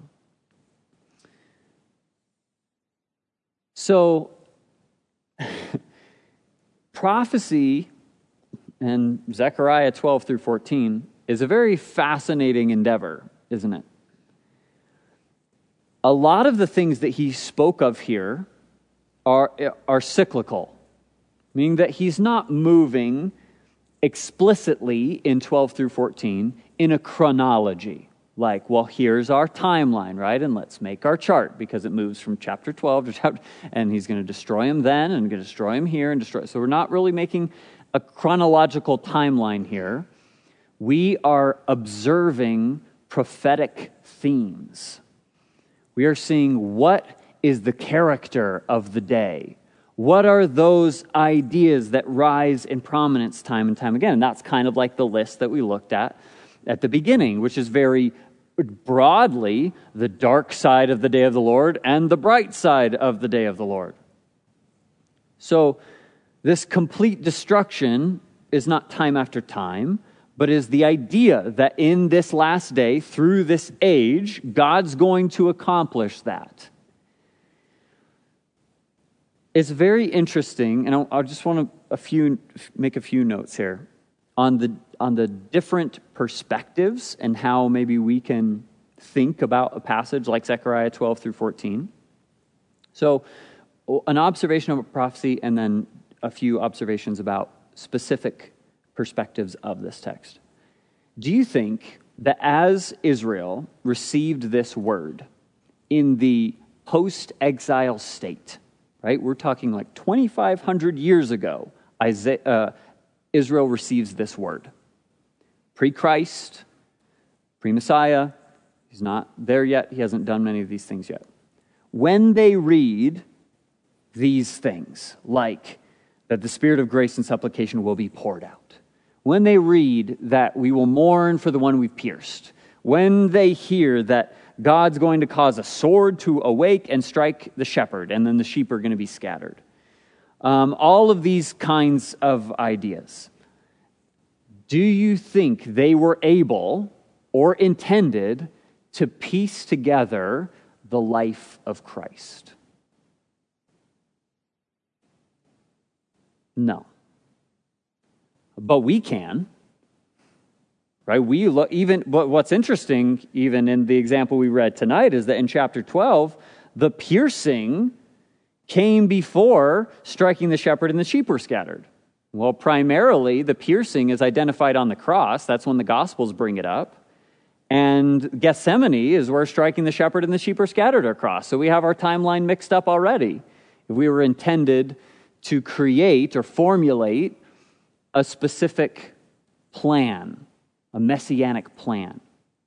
So prophecy and Zechariah 12 through 14 is a very fascinating endeavor, isn't it? A lot of the things that he spoke of here are cyclical, meaning that he's not moving explicitly in 12 through 14 in a chronology. Like, well, here's our timeline, right? And let's make our chart because it moves from chapter 12 to chapter, and he's going to destroy him then and going to destroy him here and destroy. So we're not really making a chronological timeline here. We are observing prophetic themes. We are seeing what is the character of the day. What are those ideas that rise in prominence time and time again? And that's kind of like the list that we looked at the beginning, which is very broadly the dark side of the day of the Lord and the bright side of the day of the Lord. So this complete destruction is not time after time, but is the idea that in this last day, through this age, God's going to accomplish that. It's very interesting, and I just want to make a few notes here on the different perspectives and how maybe we can think about a passage like Zechariah 12 through 14. So an observation of a prophecy and then a few observations about specific perspectives of this text. Do you think that as Israel received this word in the post-exile state, right? We're talking like 2,500 years ago, Israel receives this word. Pre-Christ, pre-Messiah, he's not there yet. He hasn't done many of these things yet. When they read these things, like that the Spirit of grace and supplication will be poured out, when they read that we will mourn for the one we've pierced, when they hear that God's going to cause a sword to awake and strike the shepherd, and then the sheep are going to be scattered. All of these kinds of ideas. Do you think they were able or intended to piece together the life of Christ? No. But we can. Right? We look but what's interesting, even in the example we read tonight, is that in chapter 12, the piercing came before striking the shepherd and the sheep were scattered. Well, primarily, the piercing is identified on the cross. That's when the Gospels bring it up. And Gethsemane is where striking the shepherd and the sheep are scattered across. So we have our timeline mixed up already. If we were intended to create or formulate a specific plan, a messianic plan.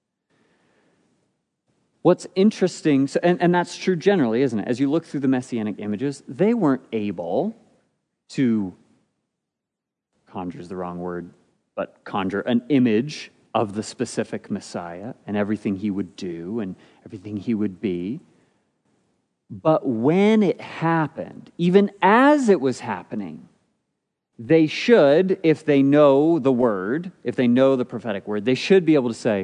What's interesting, and that's true generally, isn't it? As you look through the messianic images, they weren't able to, conjure is the wrong word, but conjure an image of the specific Messiah and everything he would do and everything he would be. But when it happened, even as it was happening, they should, if they know the word, if they know the prophetic word, they should be able to say,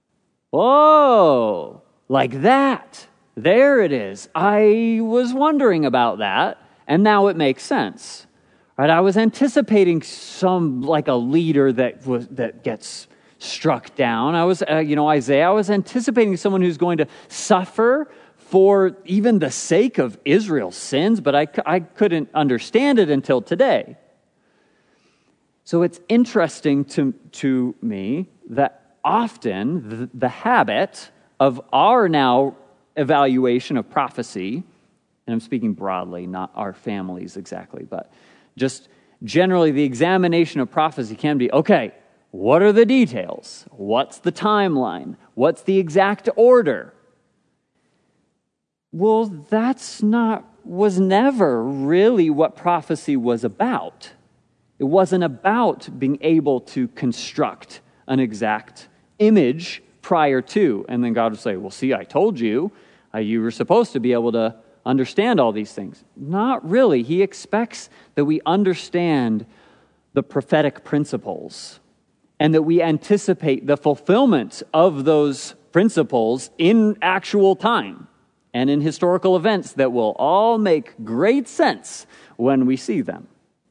"Oh, like that. There it is. I was wondering about that, and now it makes sense." Right? I was anticipating like a leader that gets struck down. I was, Isaiah, I was anticipating someone who's going to suffer for even the sake of Israel's sins, but I couldn't understand it until today. So it's interesting to me that often the habit of our now evaluation of prophecy, and I'm speaking broadly, not our families exactly, but just generally the examination of prophecy can be, okay, what are the details? What's the timeline? What's the exact order? Well, was never really what prophecy was about. It wasn't about being able to construct an exact image prior to, and then God would say, well, see, I told you, you were supposed to be able to understand all these things. Not really. He expects that we understand the prophetic principles and that we anticipate the fulfillment of those principles in actual time and in historical events that will all make great sense when we see them.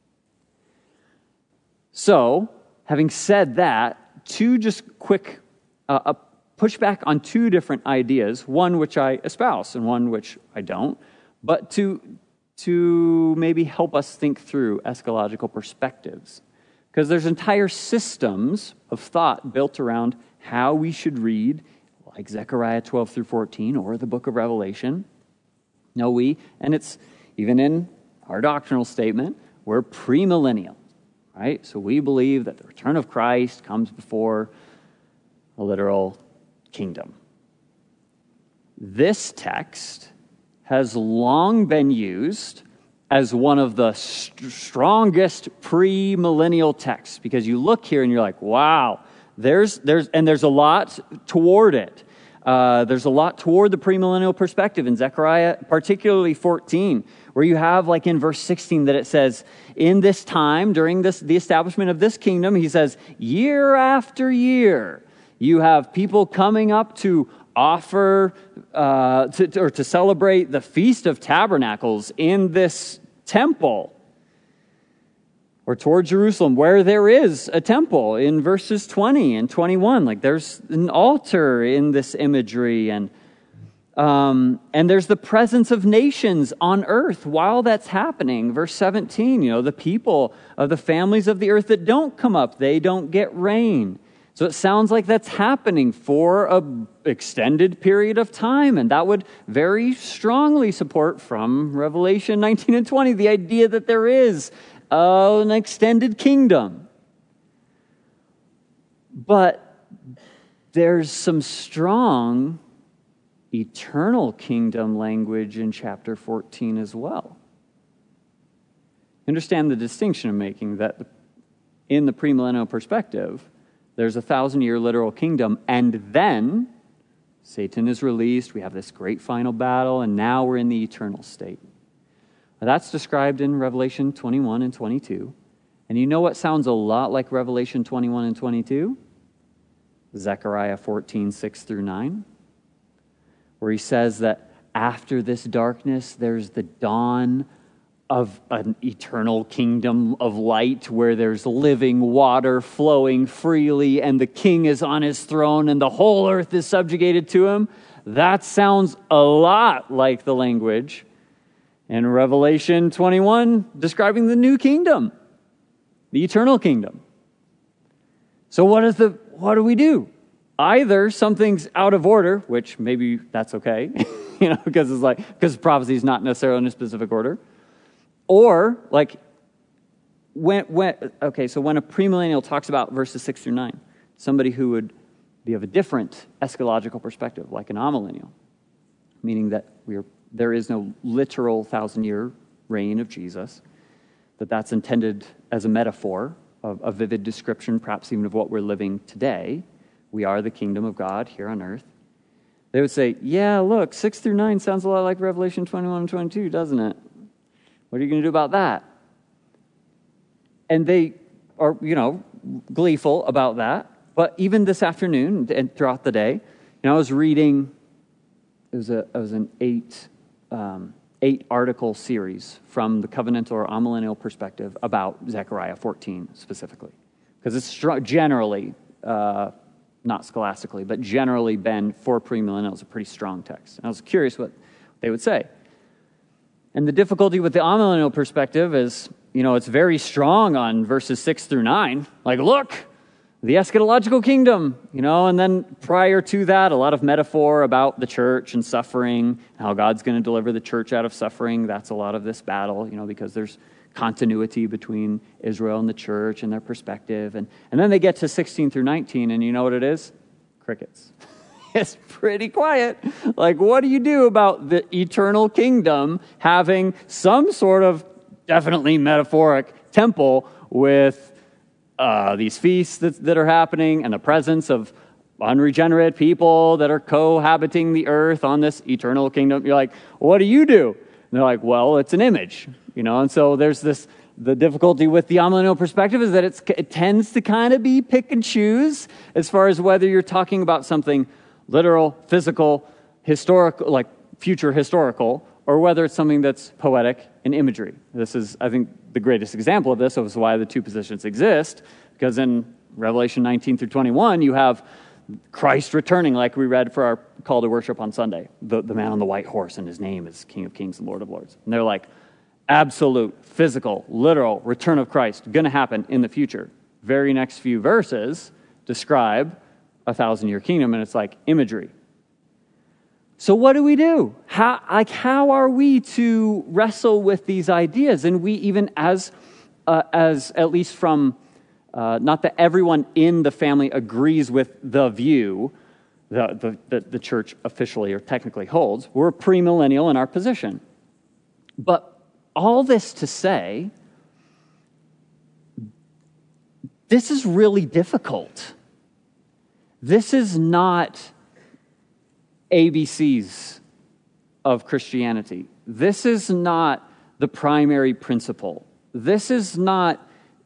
So, having said that, two just quick pushback on two different ideas, one which I espouse and one which I don't, but to maybe help us think through eschatological perspectives. Because there's entire systems of thought built around how we should read, like Zechariah 12 through 14 or the book of Revelation. No, and it's even in our doctrinal statement, we're premillennial, right? So we believe that the return of Christ comes before a literal kingdom. This text has long been used as one of the strongest premillennial texts, because you look here and you're like, wow, there's a lot toward it. There's a lot toward the premillennial perspective in Zechariah, particularly 14, where you have, like in verse 16, that it says, in this time, during the establishment of this kingdom, he says, year after year, you have people coming up to offer, to celebrate the Feast of Tabernacles in this temple, or toward Jerusalem, where there is a temple in verses 20 and 21. Like there's an altar in this imagery, and there's the presence of nations on earth while that's happening. Verse 17, the people of the families of the earth that don't come up, they don't get rain. So it sounds like that's happening for an extended period of time, and that would very strongly support from Revelation 19 and 20 the idea that there is an extended kingdom. But there's some strong eternal kingdom language in chapter 14 as well. Understand the distinction I'm making, that in the premillennial perspective, there's 1,000-year literal kingdom, and then Satan is released, we have this great final battle, and now we're in the eternal state. Now, that's described in Revelation 21 and 22. And you know what sounds a lot like Revelation 21 and 22? Zechariah 14, 6 through 9, where he says that after this darkness, there's the dawn of an eternal kingdom of light where there's living water flowing freely and the king is on his throne and the whole earth is subjugated to him. That sounds a lot like the language in Revelation 21 describing the new kingdom, the eternal kingdom. So what do we do? Either something's out of order, which maybe that's okay, because prophecy is not necessarily in a specific order. Or, when a premillennial talks about verses 6 through 9, somebody who would be of a different eschatological perspective, like an amillennial, meaning that there is no literal 1,000-year reign of Jesus, that's intended as a metaphor, of a vivid description, perhaps even of what we're living today. We are the kingdom of God here on earth. They would say, yeah, look, 6 through 9 sounds a lot like Revelation 21 and 22, doesn't it? What are you going to do about that? And they are, gleeful about that. But even this afternoon and throughout the day, I was reading, it was an 8-article series from the covenantal or amillennial perspective about Zechariah 14 specifically. Because it's generally, not scholastically, but generally been for premillennials a pretty strong text. And I was curious what they would say. And the difficulty with the amillennial perspective is, it's very strong on verses 6 through 9. Like, look, the eschatological kingdom, and then prior to that, a lot of metaphor about the church and suffering, how God's going to deliver the church out of suffering. That's a lot of this battle, because there's continuity between Israel and the church and their perspective. And then they get to 16 through 19, and you know what it is? Crickets. it's pretty quiet. Like, what do you do about the eternal kingdom having some sort of definitely metaphoric temple with these feasts that are happening and the presence of unregenerate people that are cohabiting the earth on this eternal kingdom? You're like, what do you do? And they're like, well, it's an image, and so there's the difficulty with the amillennial perspective is that it tends to kind of be pick and choose as far as whether you're talking about something literal, physical, historical, like future historical, or whether it's something that's poetic and imagery. This is, I think, the greatest example of this, is why the two positions exist, because in Revelation 19 through 21, you have Christ returning, like we read for our call to worship on Sunday, the man on the white horse, and his name is King of Kings and Lord of Lords. And they're like, absolute, physical, literal return of Christ, going to happen in the future. Very next few verses describe 1,000-year kingdom, and it's like imagery. So what do we do? How are we to wrestle with these ideas? And we even as at least from, not that everyone in the family agrees with the view that the church officially or technically holds. We're premillennial in our position. But all this to say, this is really difficult. This is not ABCs of Christianity. This is not the primary principle. This is not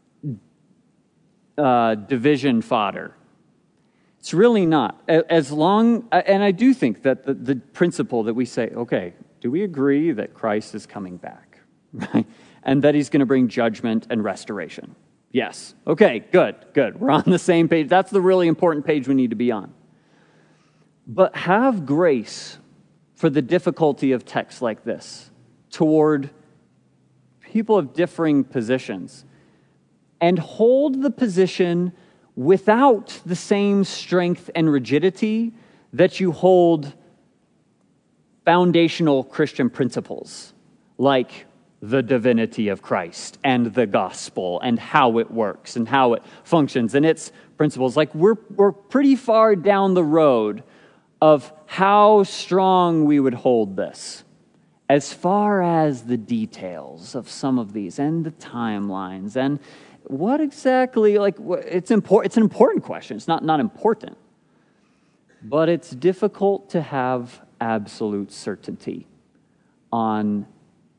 division fodder. It's really not. As long, and I do think that the principle that we say, okay, do we agree that Christ is coming back? Right? And that he's going to bring judgment and restoration? Yes. Okay, good. We're on the same page. That's the really important page we need to be on. But have grace for the difficulty of texts like this toward people of differing positions, and hold the position without the same strength and rigidity that you hold foundational Christian principles, like the divinity of Christ and the gospel and how it works and how it functions and its principles. Like we're pretty far down the road of how strong we would hold this. As far as the details of some of these and the timelines and what exactly, it's an important question. It's not important. But it's difficult to have absolute certainty on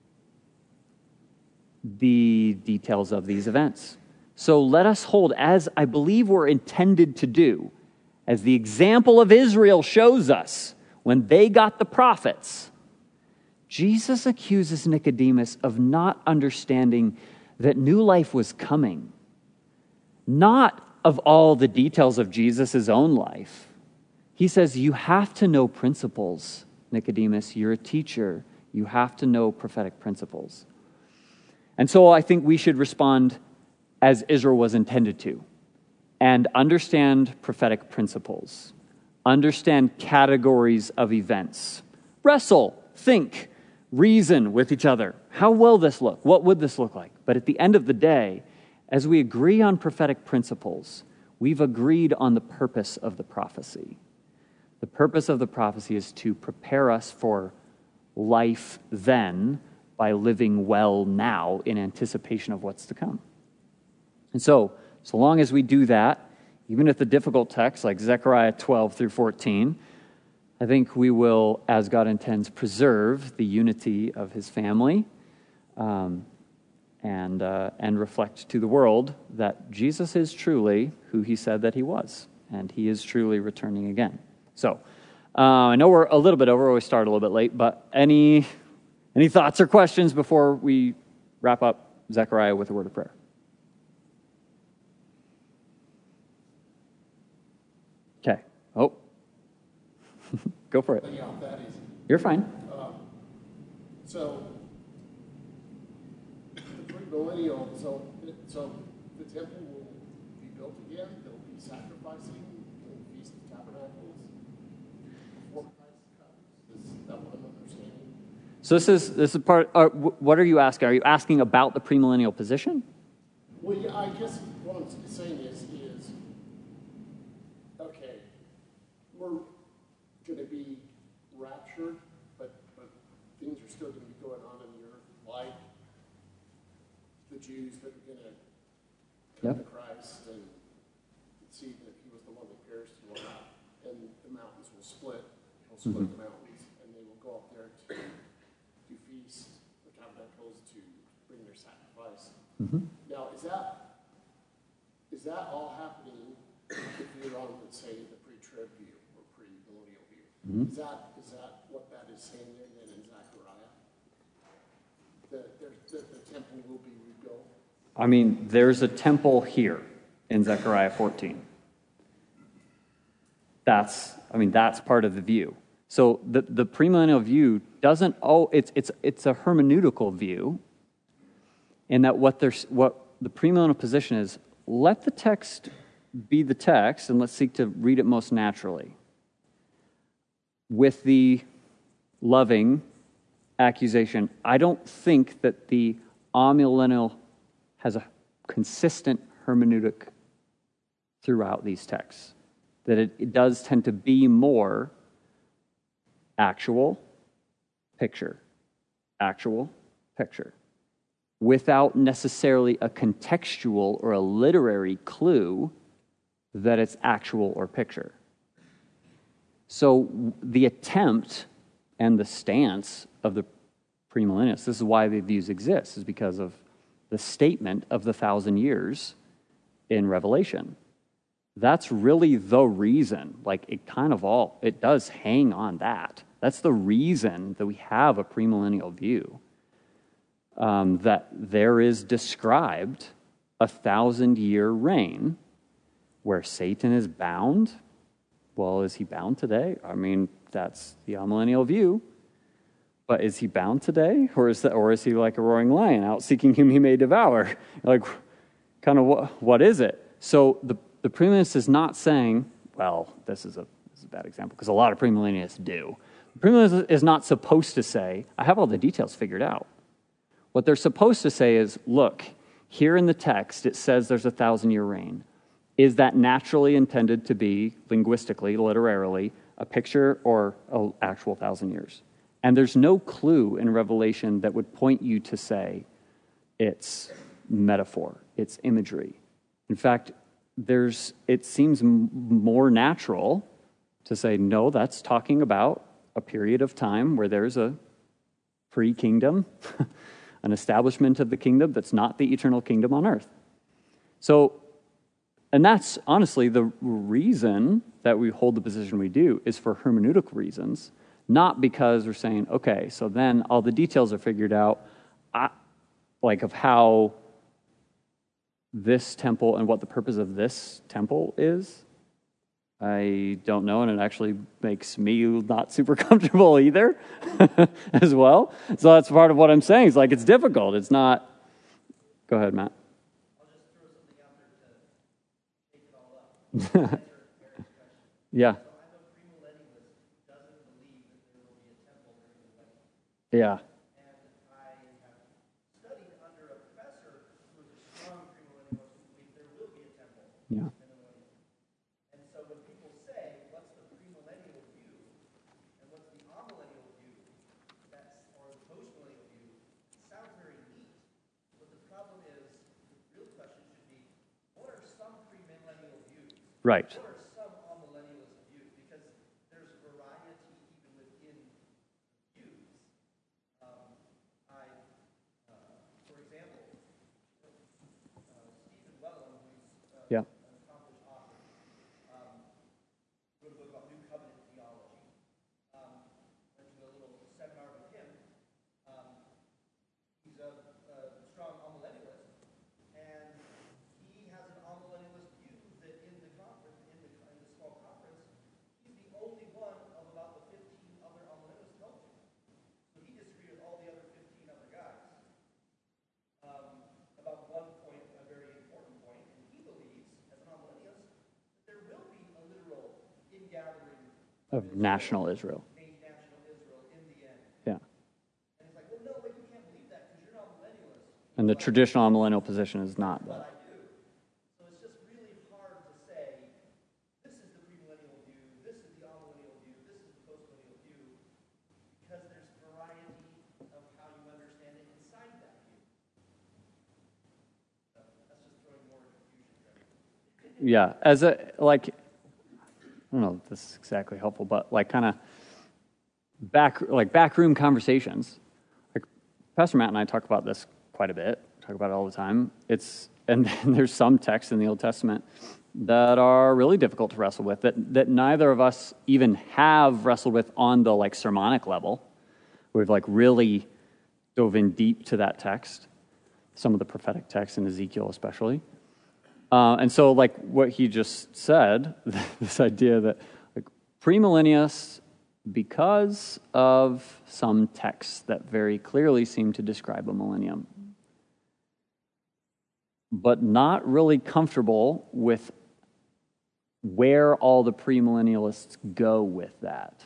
the details of these events. So let us hold, as I believe we're intended to do, as the example of Israel shows us, when they got the prophets, Jesus accuses Nicodemus of not understanding that new life was coming, not of all the details of Jesus' own life. He says, you have to know principles, Nicodemus. You're a teacher. You have to know prophetic principles. And so I think we should respond as Israel was intended to, and understand prophetic principles, understand categories of events, wrestle, think, reason with each other. How will this look? What would this look like? But at the end of the day, as we agree on prophetic principles, we've agreed on the purpose of the prophecy. The purpose of the prophecy is to prepare us for life then by living well now in anticipation of what's to come. And so long as we do that, even at the difficult texts like Zechariah 12 through 14, I think we will, as God intends, preserve the unity of his family and reflect to the world that Jesus is truly who he said that he was, and he is truly returning again. So I know we're a little bit over. We start a little bit late, but any thoughts or questions before we wrap up Zechariah with a word of prayer? Okay. Oh. Go for it. That easy. You're fine. So the premillennial, so the temple will be built again. There'll be sacrificing, the Feast of Tabernacles before Christ comes. Is that what I'm understanding? So this is part. What are you asking? Are you asking about the premillennial position? Well, yeah, I guess what I'm saying is okay. going to be raptured, but things are still going to be going on in the earth, like the Jews that are going to come to Christ and see that he was the one that pierced and whatnot, and the mountains will split. He'll split the mountains, and they will go up there to do feast, the tabernacles, to bring their sacrifice. Now, is that all happening if you're on, let's say, the pre-trib view or pre-millennial view? Is that what that is saying there then in Zechariah? The temple will be rebuilt? I mean, there's a temple here in Zechariah 14. That's part of the view. So the premillennial view doesn't, it's a hermeneutical view, in that what the premillennial position is, let the text be the text, and let's seek to read it most naturally, with the loving accusation. I don't think that the amillennial has a consistent hermeneutic throughout these texts, that it does tend to be more actual picture, without necessarily a contextual or a literary clue that it's actual or picture. So the attempt and the stance of the premillennialists, this is why the views exist, is because of the statement of the 1,000 years in Revelation. That's really the reason. Like, it does hang on that. That's the reason that we have a premillennial view. That there is described a 1,000-year reign where Satan is bound. Well, is he bound today? I mean, that's the amillennial view. But is he bound today? Or is he like a roaring lion out seeking whom he may devour? Like, kind of what is it? So the premillennialist is not saying, well, this is a bad example, because a lot of premillennialists do. The premillennialist is not supposed to say, I have all the details figured out. What they're supposed to say is, look, here in the text it says there's a 1,000-year reign. Is that naturally intended to be, linguistically, literarily, a picture or an actual 1,000 years? And there's no clue in Revelation that would point you to say it's metaphor, it's imagery. In fact, it seems more natural to say, no, that's talking about a period of time where there's a pre-kingdom, an establishment of the kingdom that's not the eternal kingdom on earth. So, and that's honestly the reason that we hold the position we do, is for hermeneutic reasons, not because we're saying, okay, so then all the details are figured out, of how this temple and what the purpose of this temple is. I don't know, and it actually makes me not super comfortable either as well. So that's part of what I'm saying. It's like, it's difficult. It's not... Go ahead, Matt. I'll just throw something out there to shake it all up. Yeah. So I'm a premillennialist who doesn't believe that there will be a temple during the millennium. Yeah. And I have studied under a professor who is a strong premillennialist who believes there will be a temple Yeah. in the millennium. And so when people say, what's the premillennial view and what's the amillennial view, or the postmillennial view, it sounds very neat. But the problem is, the real question should be, what are some premillennial views? Right. What are some amillennialist views? Because there's variety even within views. For example, Stephen Wellum, who's Yeah. an accomplished author, wrote a book about New Covenant theology. Went to a little seminar with him. He's a strong amillennialist, and he has an amillennialist view that in the conference, in the small conference, he's the only one of about the 15 other amillennialists held to. So he disagreed with all the other 15 other guys about one point, a very important point, and he believes, as an amillennialist, that there will be a literal ingathering Of national Israel. named national Israel in the end. Yeah. And he's like, well, no, but you can't believe that because you're not a millennialist. And the traditional millennial position is not But that. I do. So it's just really hard to say, this is the premillennial view, this is the amillennial view, this is the Yeah, as a, like, I don't know if this is exactly helpful, but like kind of backroom conversations. Like Pastor Matt and I talk about this quite a bit, talk about it all the time. And there's some texts in the Old Testament that are really difficult to wrestle with, that neither of us even have wrestled with on the like sermonic level. We've like really dove in deep to that text, some of the prophetic texts in Ezekiel especially. And so like what he just said, this idea that like premillennialists, because of some texts that very clearly seem to describe a millennium, but not really comfortable with where all the premillennialists go with that.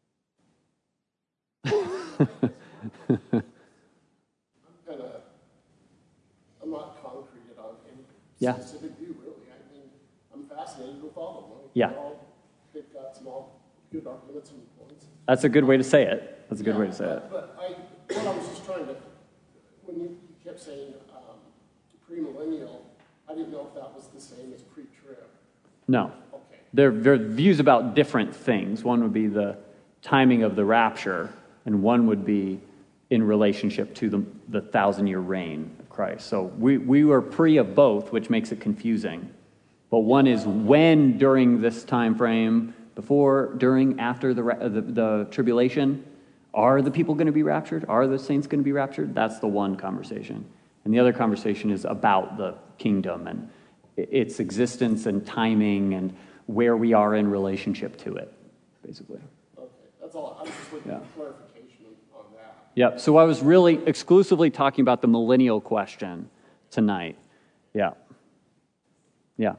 I'm not concrete on any Yeah. specific view, really. I mean, I'm fascinated with all of them. Yeah. They've got some all good arguments and points. That's a good way to say it. That's a good way to say it. But what I was just trying to, when you kept saying premillennial, I didn't know if that was the same as pre-trib. No. Okay. There are views about different things. One would be the timing of the rapture, and one would be in relationship to the 1,000-year reign of Christ. So we were pre of both, which makes it confusing. But one is when during this time frame, before, during, after the tribulation, are the people going to be raptured? Are the saints going to be raptured? That's the one conversation. And the other conversation is about the kingdom and its existence and timing and where we are in relationship to it, basically. Okay, that's all. I was just looking Yeah. for clarification on that. Yep. So I was really exclusively talking about the millennial question tonight. Yeah. Yeah.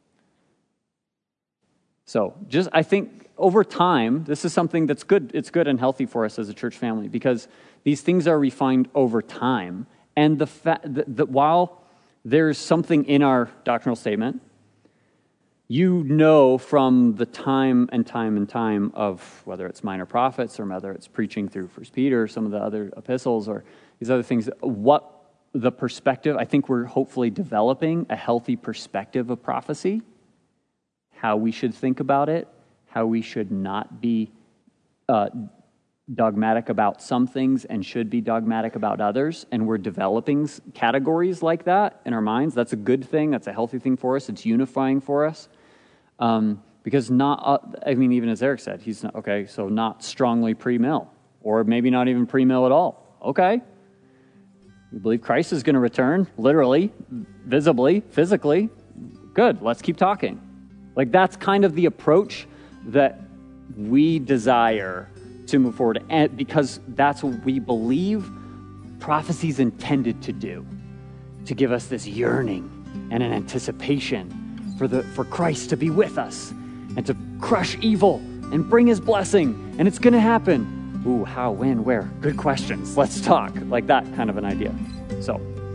So just, I think over time, this is something that's good. It's good and healthy for us as a church family because these things are refined over time. And the fact that while there's something in our doctrinal statement, you know from the time of whether it's minor prophets or whether it's preaching through 1 Peter, some of the other epistles or these other things, what the perspective, I think we're hopefully developing a healthy perspective of prophecy, how we should think about it, how we should not be dogmatic about some things and should be dogmatic about others, and we're developing categories like that in our minds. That's a good thing. That's a healthy thing for us. It's unifying for us. Because even as Eric said, he's not, okay, so not strongly pre-mill, or maybe not even pre-mill at all. Okay. You believe Christ is going to return, literally, visibly, physically. Good, let's keep talking. Like that's kind of the approach that we desire to move forward, and because that's what we believe prophecy is intended to do, to give us this yearning and an anticipation for Christ to be with us and to crush evil and bring his blessing, and it's going to happen. Ooh, how, when, where? Good questions. Let's talk. Like that kind of an idea. So,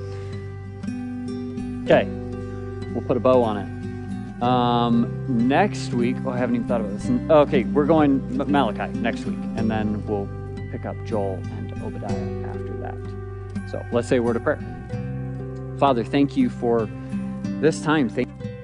okay, we'll put a bow on it. Next week, I haven't even thought about this. Okay, we're going Malachi next week, and then we'll pick up Joel and Obadiah after that. So let's say a word of prayer. Father, thank you for this time. Thank you.